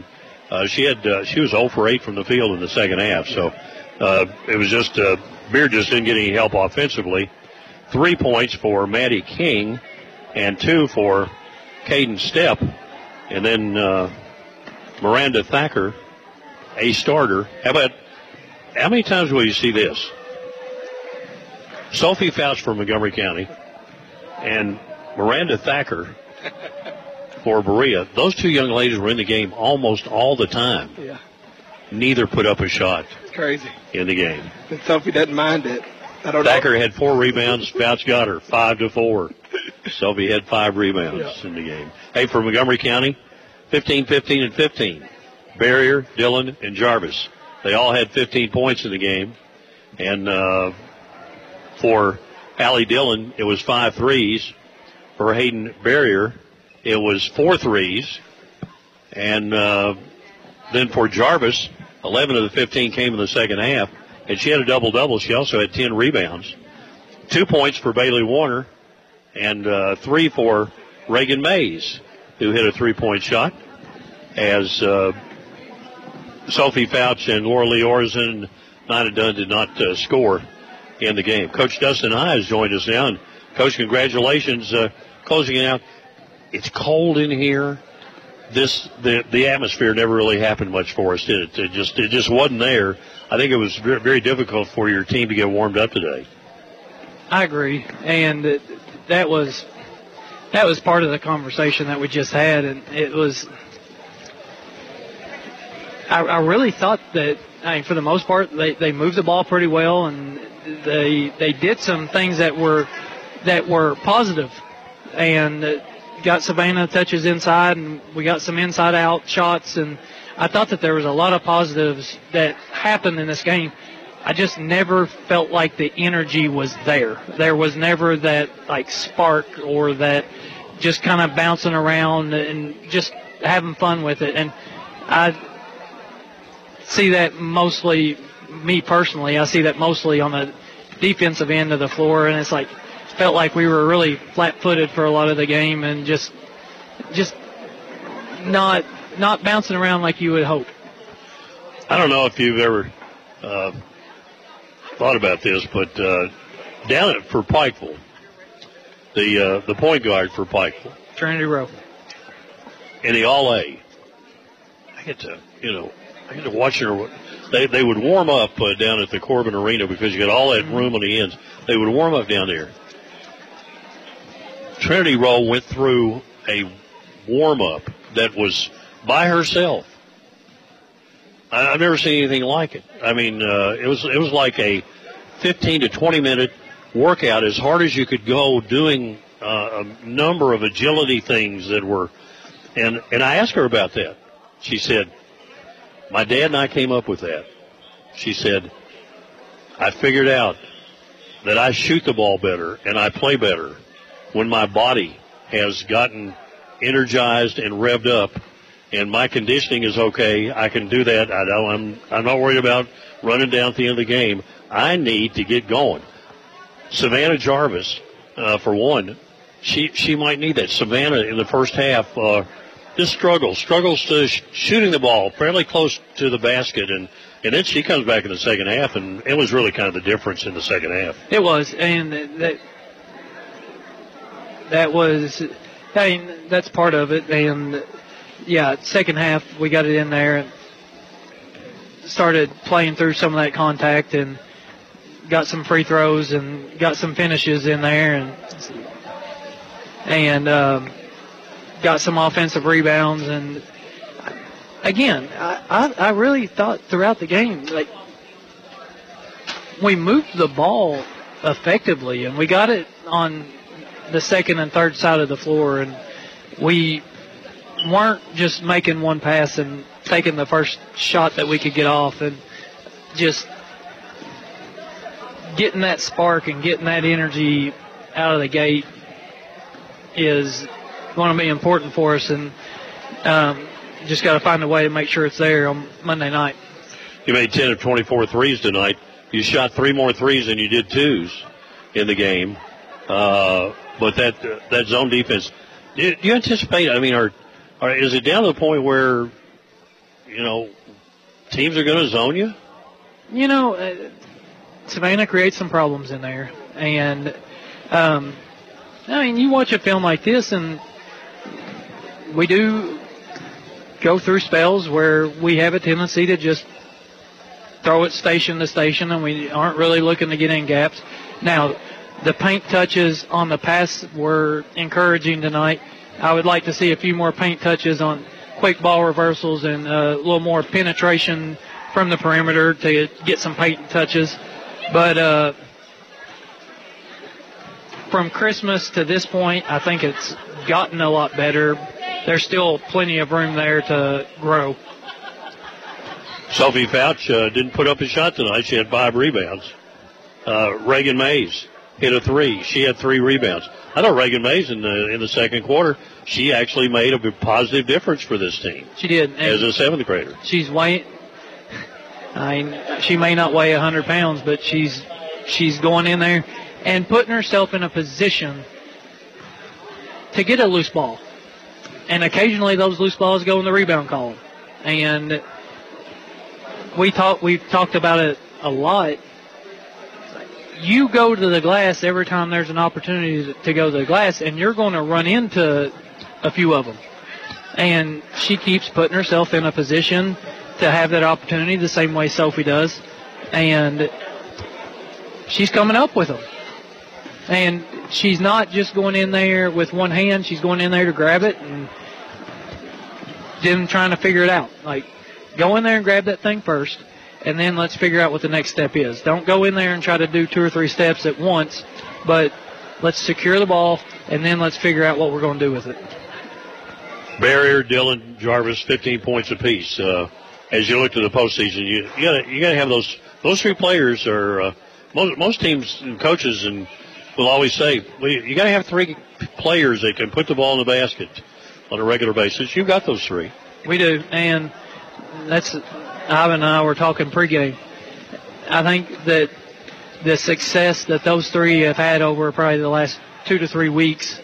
She was 0 for 8 from the field in the second half. So it was just Beard just didn't get any help offensively. 3 points for Maddie King and 2 for Caden Stepp. And then Miranda Thacker, a starter. How many times will you see this? Sophie Fouch for Montgomery County and Miranda Thacker for Berea. Those two young ladies were in the game almost all the time. Yeah. Neither put up a shot. It's crazy. In the game. And Sophie doesn't mind it. Thacker had 4 rebounds. Fouch got her 5-4. Sophie had 5 rebounds in the game. Hey, for Montgomery County, 15, 15, and 15. Barrier, Dillon, and Jarvis. They all had 15 points in the game. And for Allie Dillon, it was 5 threes. For Hayden Barrier, it was 4 threes. And then for Jarvis, 11 of the 15 came in the second half. And she had a double-double. She also had 10 rebounds. 2 points for Bailey Warner and 3 for Reagan Mays, who hit a 3-point shot, as Sophie Fouch and Laura Lee Orzen, Nina Dunn did not score in the game. Coach Dustin High has joined us now. And, Coach, congratulations closing it out. It's cold in here. The atmosphere never really happened much for us, did it? It just wasn't there. I think it was very, very difficult for your team to get warmed up today. I agree, and that was part of the conversation that we just had, and it was. I really thought that, for the most part, they moved the ball pretty well, and they did some things that were positive, and got Savannah touches inside, and we got some inside-out shots, and I thought that there was a lot of positives that happened in this game. I just never felt like the energy was there. There was never that spark or that just kind of bouncing around and just having fun with it. And I see that mostly, me personally, I see that mostly on the defensive end of the floor, and it's felt like we were really flat-footed for a lot of the game and just not bouncing around like you would hope. I don't know if you've ever thought about this, but down for Pikeville, the point guard for Pikeville, Trinity Rowe, in the All-A, I get to watch her. They would warm up down at the Corbin Arena because you got all that room on the ends. They would warm up down there. Trinity Rowe went through a warm-up that was by herself. I've never seen anything like it. I mean, it was like a 15 to 20 minute workout, as hard as you could go, doing a number of agility things that were. And I asked her about that. She said, "My dad and I came up with that." She said, "I figured out that I shoot the ball better and I play better when my body has gotten energized and revved up, and my conditioning is okay. I can do that. I'm not worried about running down at the end of the game. I need to get going." Savannah Jarvis, for one, she might need that. Savannah in the first half just struggles to shooting the ball fairly close to the basket, and then she comes back in the second half, and it was really kind of the difference in the second half. It was, and that was, that's part of it. And yeah, second half we got it in there and started playing through some of that contact and got some free throws and got some finishes in there and got some offensive rebounds. And again, I really thought throughout the game, we moved the ball effectively, and we got it on the second and third side of the floor, and we weren't just making one pass and taking the first shot that we could get off, and just getting that spark and getting that energy out of the gate is going to be important for us, and just got to find a way to make sure it's there on Monday night. You made 10 of 24 threes tonight. You shot 3 more threes than you did twos in the game. But that zone defense, do you anticipate, is it down to the point where teams are going to zone you? Savannah creates some problems in there. And, you watch a film like this, and we do go through spells where we have a tendency to just throw it station to station, and we aren't really looking to get in gaps. Now, the paint touches on the pass were encouraging tonight. I would like to see a few more paint touches on quick ball reversals and a little more penetration from the perimeter to get some paint touches. But from Christmas to this point, I think it's gotten a lot better. There's still plenty of room there to grow. Sophie Fouch didn't put up a shot tonight. She had 5 rebounds. Reagan Mays hit a 3. She had 3 rebounds. I know Reagan Mays in the second quarter, she actually made a positive difference for this team. She did. As a 7th grader. She may not weigh 100 pounds, but she's going in there and putting herself in a position to get a loose ball. And occasionally those loose balls go in the rebound column. And we've talked about it a lot. You go to the glass every time there's an opportunity to go to the glass, and you're going to run into a few of them. And she keeps putting herself in a position to have that opportunity the same way Sophie does. And she's coming up with them. And she's not just going in there with one hand. She's going in there to grab it and then trying to figure it out. Like, go in there and grab that thing first, and then let's figure out what the next step is. Don't go in there and try to do 2 or 3 steps at once, but let's secure the ball, and then let's figure out what we're going to do with it. Barrier, Dillon, Jarvis, 15 points apiece. As you look to the postseason, you gotta have those 3 players. Are most teams and coaches and will always say, you gotta have 3 players that can put the ball in the basket on a regular basis. You've got those 3. We do, and that's Ivan and I were talking pregame. I think that the success that those 3 have had over probably the last 2 to 3 weeks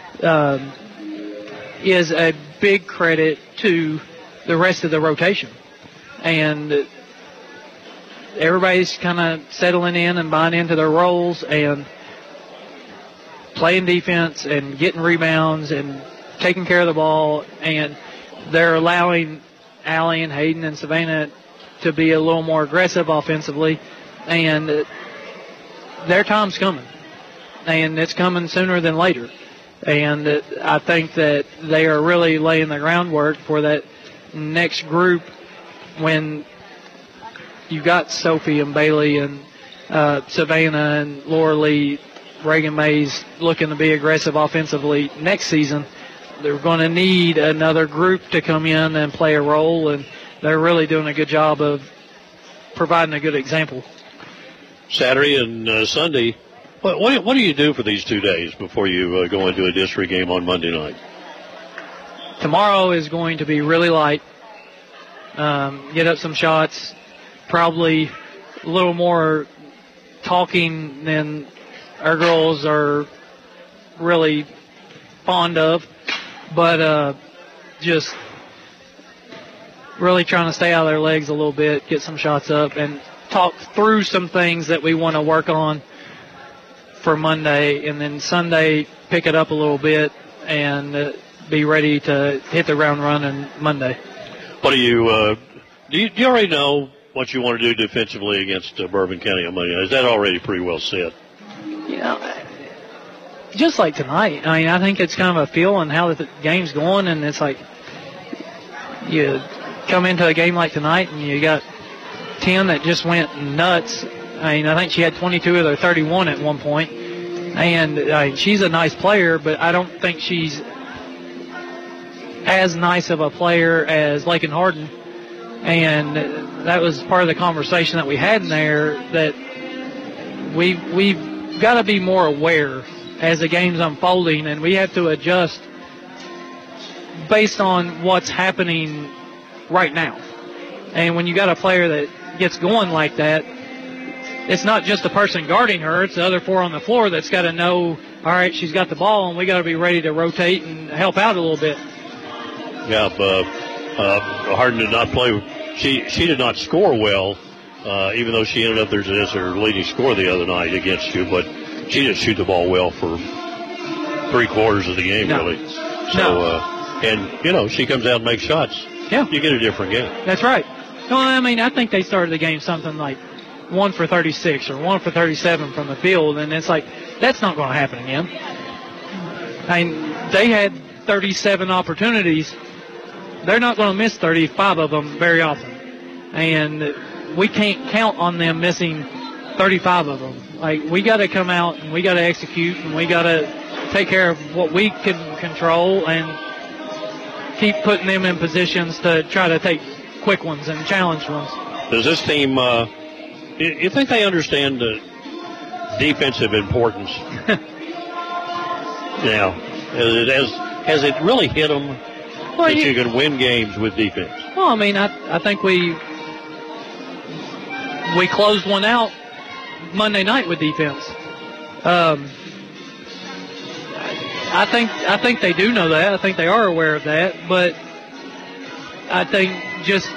is a big credit to the rest of the rotation. And everybody's kind of settling in and buying into their roles and playing defense and getting rebounds and taking care of the ball. And they're allowing Allie and Hayden and Savannah to be a little more aggressive offensively. And their time's coming. And it's coming sooner than later. And I think that they are really laying the groundwork for that next group when you got Sophie and Bailey and Savannah and Laura Lee, Reagan Mays looking to be aggressive offensively next season. They're going to need another group to come in and play a role, and they're really doing a good job of providing a good example. Saturday and Sunday, what do you do for these 2 days before you go into a district game on Monday night? Tomorrow is going to be really light. Get up some shots, probably a little more talking than our girls are really fond of, but just really trying to stay out of their legs a little bit, get some shots up, and talk through some things that we want to work on for Monday, and then Sunday pick it up a little bit and be ready to hit the ground running Monday. What do you already know what you want to do defensively against Bourbon County on Monday? Is that already pretty well set? Just like tonight. I mean, I think it's kind of a feel on how the game's going, and it's like you come into a game like tonight and you got 10 that just went nuts. I mean, I think she had 22 of their 31 at one point. And she's a nice player, but I don't think she's as nice of a player as Lakin Hardin. And that was part of the conversation that we had in there, that we've got to be more aware as the game's unfolding, and we have to adjust based on what's happening right now. And when you got a player that gets going like that, it's not just the person guarding her, it's the other 4 on the floor that's got to know, all right, she's got the ball, and we got to be ready to rotate and help out a little bit. Yeah, Hardin did not play. She did not score well, even though she ended up there as her leading scorer the other night against you. But she didn't shoot the ball well for 3/4 of the game, really. So, and she comes out and makes shots. Yeah, you get a different game. That's right. No, I mean, I think they started the game something like 1 for 36 or 1 for 37 from the field, and it's like that's not going to happen again. I mean, they had 37 opportunities. They're not going to miss 35 of them very often. And we can't count on them missing 35 of them. Like, we got to come out and we got to execute and we got to take care of what we can control and keep putting them in positions to try to take quick ones and challenge ones. Does this team, you think they understand the defensive importance? Now, has it really hit them that you can win games with defense? Well, I mean, I think we closed one out Monday night with defense. I think they do know that. I think they are aware of that. But I think just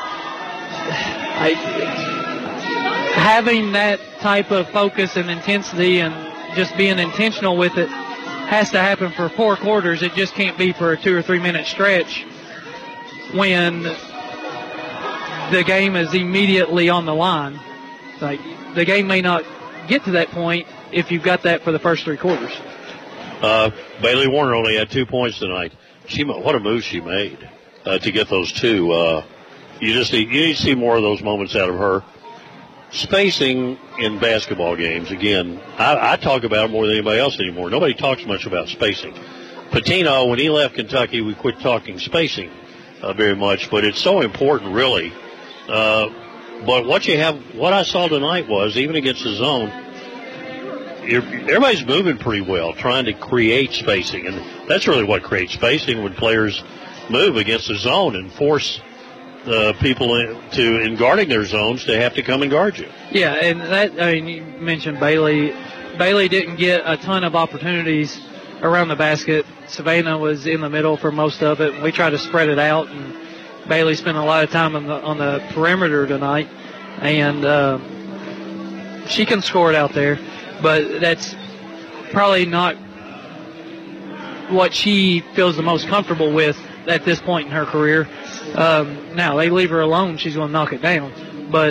having that type of focus and intensity and just being intentional with it has to happen for 4 quarters. It just can't be for a 2 or 3 minute stretch when the game is immediately on the line. Like, the game may not get to that point if you've got that for the first 3 quarters. Bailey Warner only had 2 points tonight. What a move she made to get those 2. You need to see more of those moments out of her. Spacing in basketball games, again, I talk about it more than anybody else anymore. Nobody talks much about spacing. Patino, when he left Kentucky, we quit talking spacing very much, but it's so important, really. But what I saw tonight was, even against the zone, everybody's moving pretty well, trying to create spacing, and that's really what creates spacing, when players move against the zone and force people in guarding their zones to have to come and guard you. Yeah, and you mentioned Bailey. Bailey didn't get a ton of opportunities around the basket. Savannah was in the middle for most of it. We tried to spread it out, and Bailey spent a lot of time on the perimeter tonight, and she can score it out there, but that's probably not what she feels the most comfortable with at this point in her career. Now, they leave her alone, she's going to knock it down. But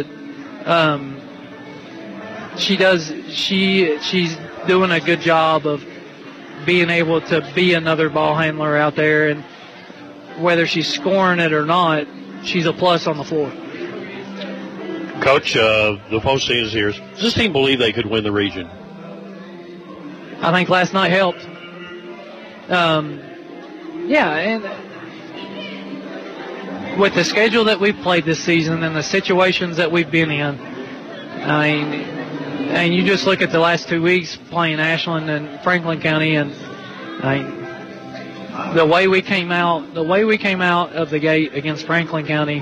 she's doing a good job of being able to be another ball handler out there, and whether she's scoring it or not, she's a plus on the floor. Coach, the postseason is here. Does this team believe they could win the region? I think last night helped. Yeah, and with the schedule that we've played this season and the situations that we've been in, I mean, and you just look at the last 2 weeks playing Ashland and Franklin County, and the way we came out of the gate against Franklin County,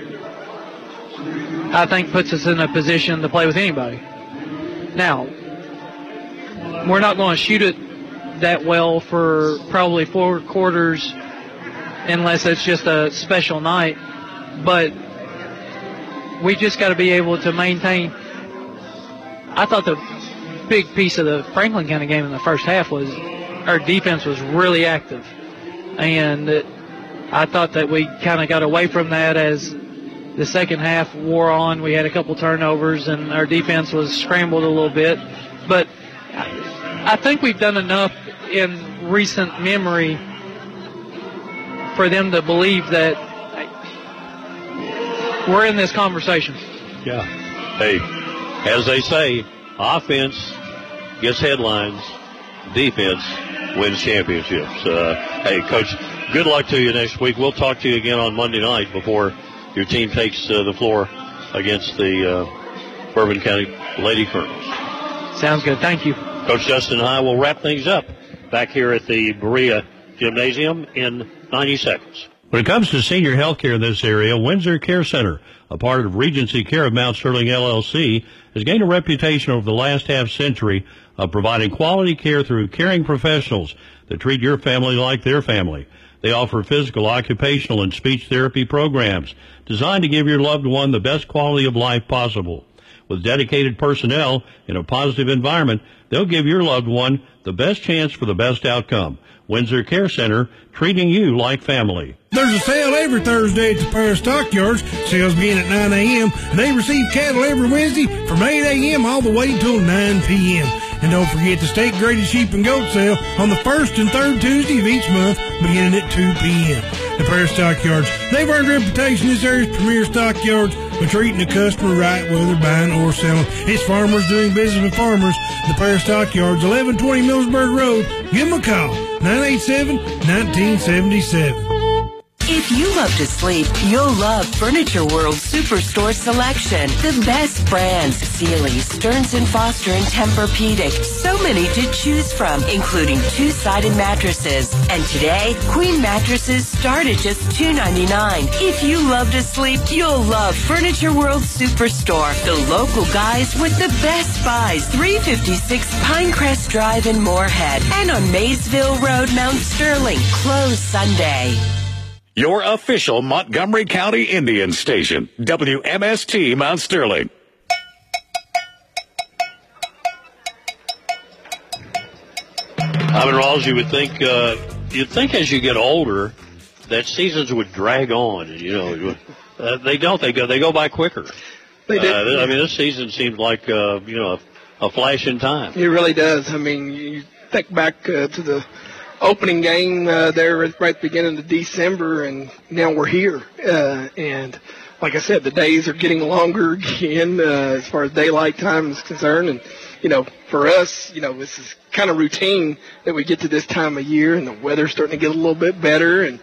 I think puts us in a position to play with anybody. Now, we're not going to shoot it that well for probably 4 quarters unless it's just a special night, but we just got to be able to maintain. I thought the big piece of the Franklin County game in the first half was our defense was really active, and I thought that we kind of got away from that as the second half wore on. We had a couple turnovers and our defense was scrambled a little bit, but I think we've done enough in recent memory for them to believe that we're in this conversation. Yeah. Hey, as they say, offense gets headlines, defense wins championships. Hey, Coach, good luck to you next week. We'll talk to you again on Monday night before your team takes the floor against the Bourbon County Lady Colonels. Sounds good. Thank you. Coach Justin High will wrap things up back here at the Berea Gymnasium in 90 seconds. When it comes to senior health care in this area, Windsor Care Center, a part of Regency Care of Mount Sterling LLC, has gained a reputation over the last half-century of providing quality care through caring professionals that treat your family like their family. They offer physical, occupational, and speech therapy programs designed to give your loved one the best quality of life possible. With dedicated personnel in a positive environment, they'll give your loved one the best chance for the best outcome. Windsor Care Center, treating you like family. There's a sale every Thursday at the Paris Stockyards. Sales begin at 9 a.m. They receive cattle every Wednesday from 8 a.m. all the way until 9 p.m. And don't forget the state-graded sheep and goat sale on the first and third Tuesday of each month beginning at 2 p.m. The Paris Stockyards, they've earned a reputation as area's premier stockyards for treating the customer right, whether buying or selling. It's farmers doing business with farmers. The Paris Stockyards, 1120 Millsburg Road. Give them a call, 987-1977. If you love to sleep, you'll love Furniture World Superstore Selection. The best brands, Sealy, Stearns & Foster, and Tempur-Pedic. So many to choose from, including two-sided mattresses. And today, queen mattresses start at just $2.99. If you love to sleep, you'll love Furniture World Superstore. The local guys with the best buys. 356 Pinecrest Drive in Moorhead. And on Maysville Road, Mount Sterling. Closed Sunday. Your official Montgomery County Indian station, WMST Mount Sterling. Ivan Rawls, you'd think as you get older that seasons would drag on. They don't. They go by quicker. They do. I mean, this season seems like a flash in time. It really does. I mean, you think back to the opening game there right at the beginning of December, and now we're here. And like I said, the days are getting longer again as far as daylight time is concerned. And, for us, this is kind of routine that we get to this time of year, and the weather's starting to get a little bit better. And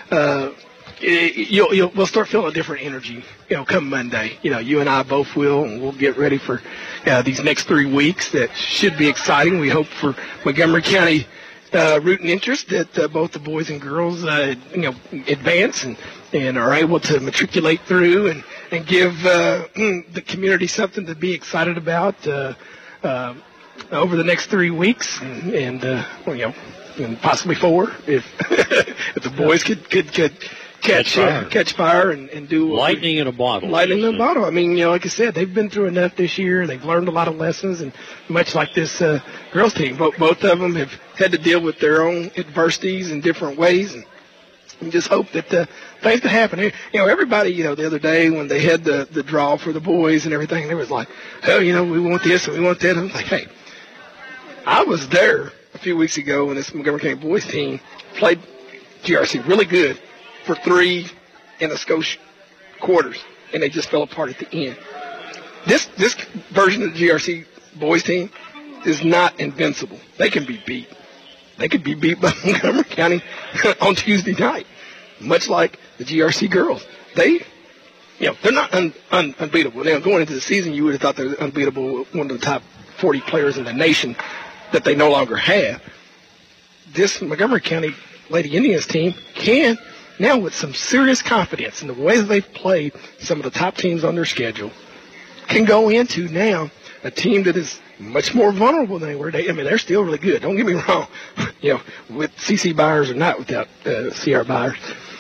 we'll start feeling a different energy, come Monday. You and I both will, and we'll get ready for these next 3 weeks that should be exciting. We hope for Montgomery County root and interest that both the boys and girls, advance and are able to matriculate through and give the community something to be excited about over the next 3 weeks and possibly 4 if if the boys could catch fire and do lightning in a bottle. Lightning in a bottle. I mean, like I said, they've been through enough this year. They've learned a lot of lessons, and much like this girls team, both of them have had to deal with their own adversities in different ways, and we just hope that things can happen. Everybody, the other day when they had the draw for the boys and everything, they was like, oh, we want this and we want that. I'm like, hey, I was there a few weeks ago when this Montgomery County boys team played GRC really good for 3 in the Scotia quarters, and they just fell apart at the end. This version of the GRC boys team is not invincible. They can be beat. They could be beat by Montgomery County on Tuesday night, much like the GRC girls. They're not unbeatable. Now, going into the season, you would have thought they were unbeatable, one of the top 40 players in the nation that they no longer have. This Montgomery County Lady Indians team can, now with some serious confidence in the ways they've played some of the top teams on their schedule, can go into now a team that is much more vulnerable than they were. They're still really good. Don't get me wrong. With CC Byers or not without CR Byers.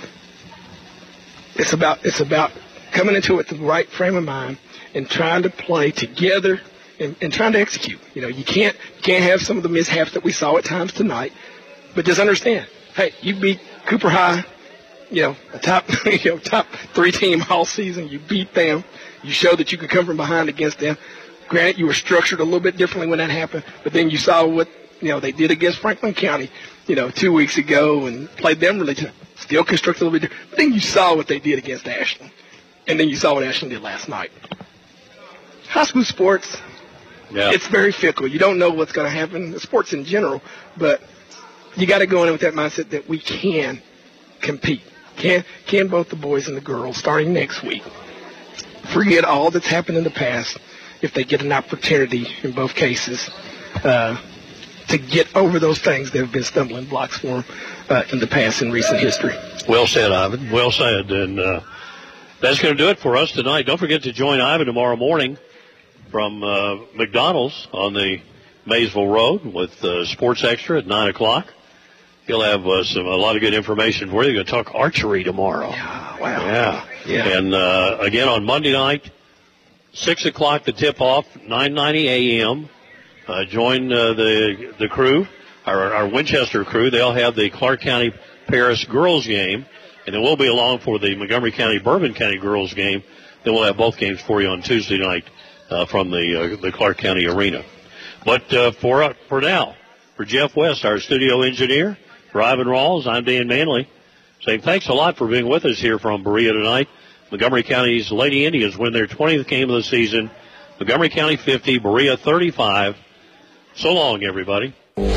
It's about coming into it with the right frame of mind and trying to play together and trying to execute. You can't have some of the mishaps that we saw at times tonight, but just understand, hey, you beat Cooper High, a top 3 team all season. You beat them. You showed that you could come from behind against them. Granted, you were structured a little bit differently when that happened, but then you saw what they did against Franklin County, 2 weeks ago, and played them really tough. Still constructed a little bit different. But then you saw what they did against Ashland, and then you saw what Ashland did last night. High school sports, it's very fickle. You don't know what's going to happen in sports in general, but you got to go in with that mindset that we can compete. Can both the boys and the girls, starting next week, forget all that's happened in the past if they get an opportunity in both cases to get over those things that have been stumbling blocks for them in the past in recent history. Well said, Ivan. Well said. And that's going to do it for us tonight. Don't forget to join Ivan tomorrow morning from McDonald's on the Maysville Road with Sports Extra at 9 o'clock. he'll have a lot of good information. We're going to talk archery tomorrow. Wow. Yeah. And again on Monday night, 6 o'clock the tip-off, 9:90 a.m. Join the crew, our Winchester crew. They'll have the Clark County Paris girls game, and then we'll be along for the Montgomery County Bourbon County girls game. Then we'll have both games for you on Tuesday night from the Clark County Arena. But for now, for Jeff West, our studio engineer, for Ivan Rawls, I'm Dan Manley, saying thanks a lot for being with us here from Berea tonight. Montgomery County's Lady Indians win their 20th game of the season. Montgomery County 50, Berea 35. So long, everybody.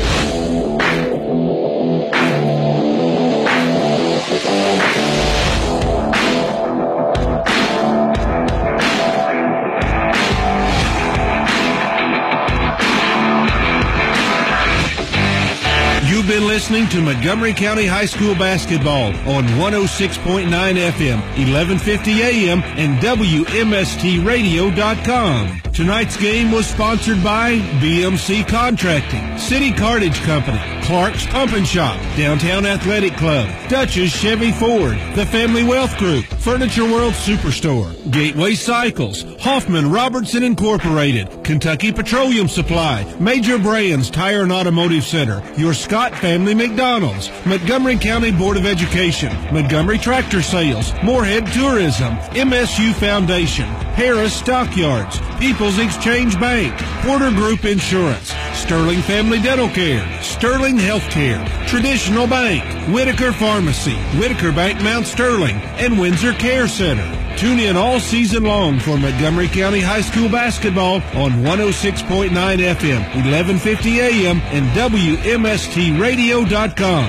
You've been listening to Montgomery County High School basketball on 106.9 FM, 1150 AM, and WMSTradio.com. Tonight's game was sponsored by BMC Contracting, City Cartage Company, Clark's Pump and Shop, Downtown Athletic Club, Dutch's Chevy Ford, The Family Wealth Group, Furniture World Superstore, Gateway Cycles, Hoffman Robertson Incorporated, Kentucky Petroleum Supply, Major Brands Tire and Automotive Center, your Scott Family McDonald's, Montgomery County Board of Education, Montgomery Tractor Sales, Moorhead Tourism, MSU Foundation, Harris Stockyards, People's Exchange Bank, Porter Group Insurance, Sterling Family Dental Care, Sterling Healthcare, Traditional Bank, Whitaker Pharmacy, Whitaker Bank Mount Sterling, and Windsor Care Center. Tune in all season long for Montgomery County High School basketball on 106.9 FM, 1150 AM, and WMSTradio.com.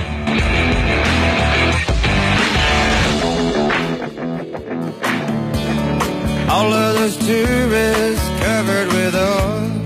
All of those tourists covered with oil,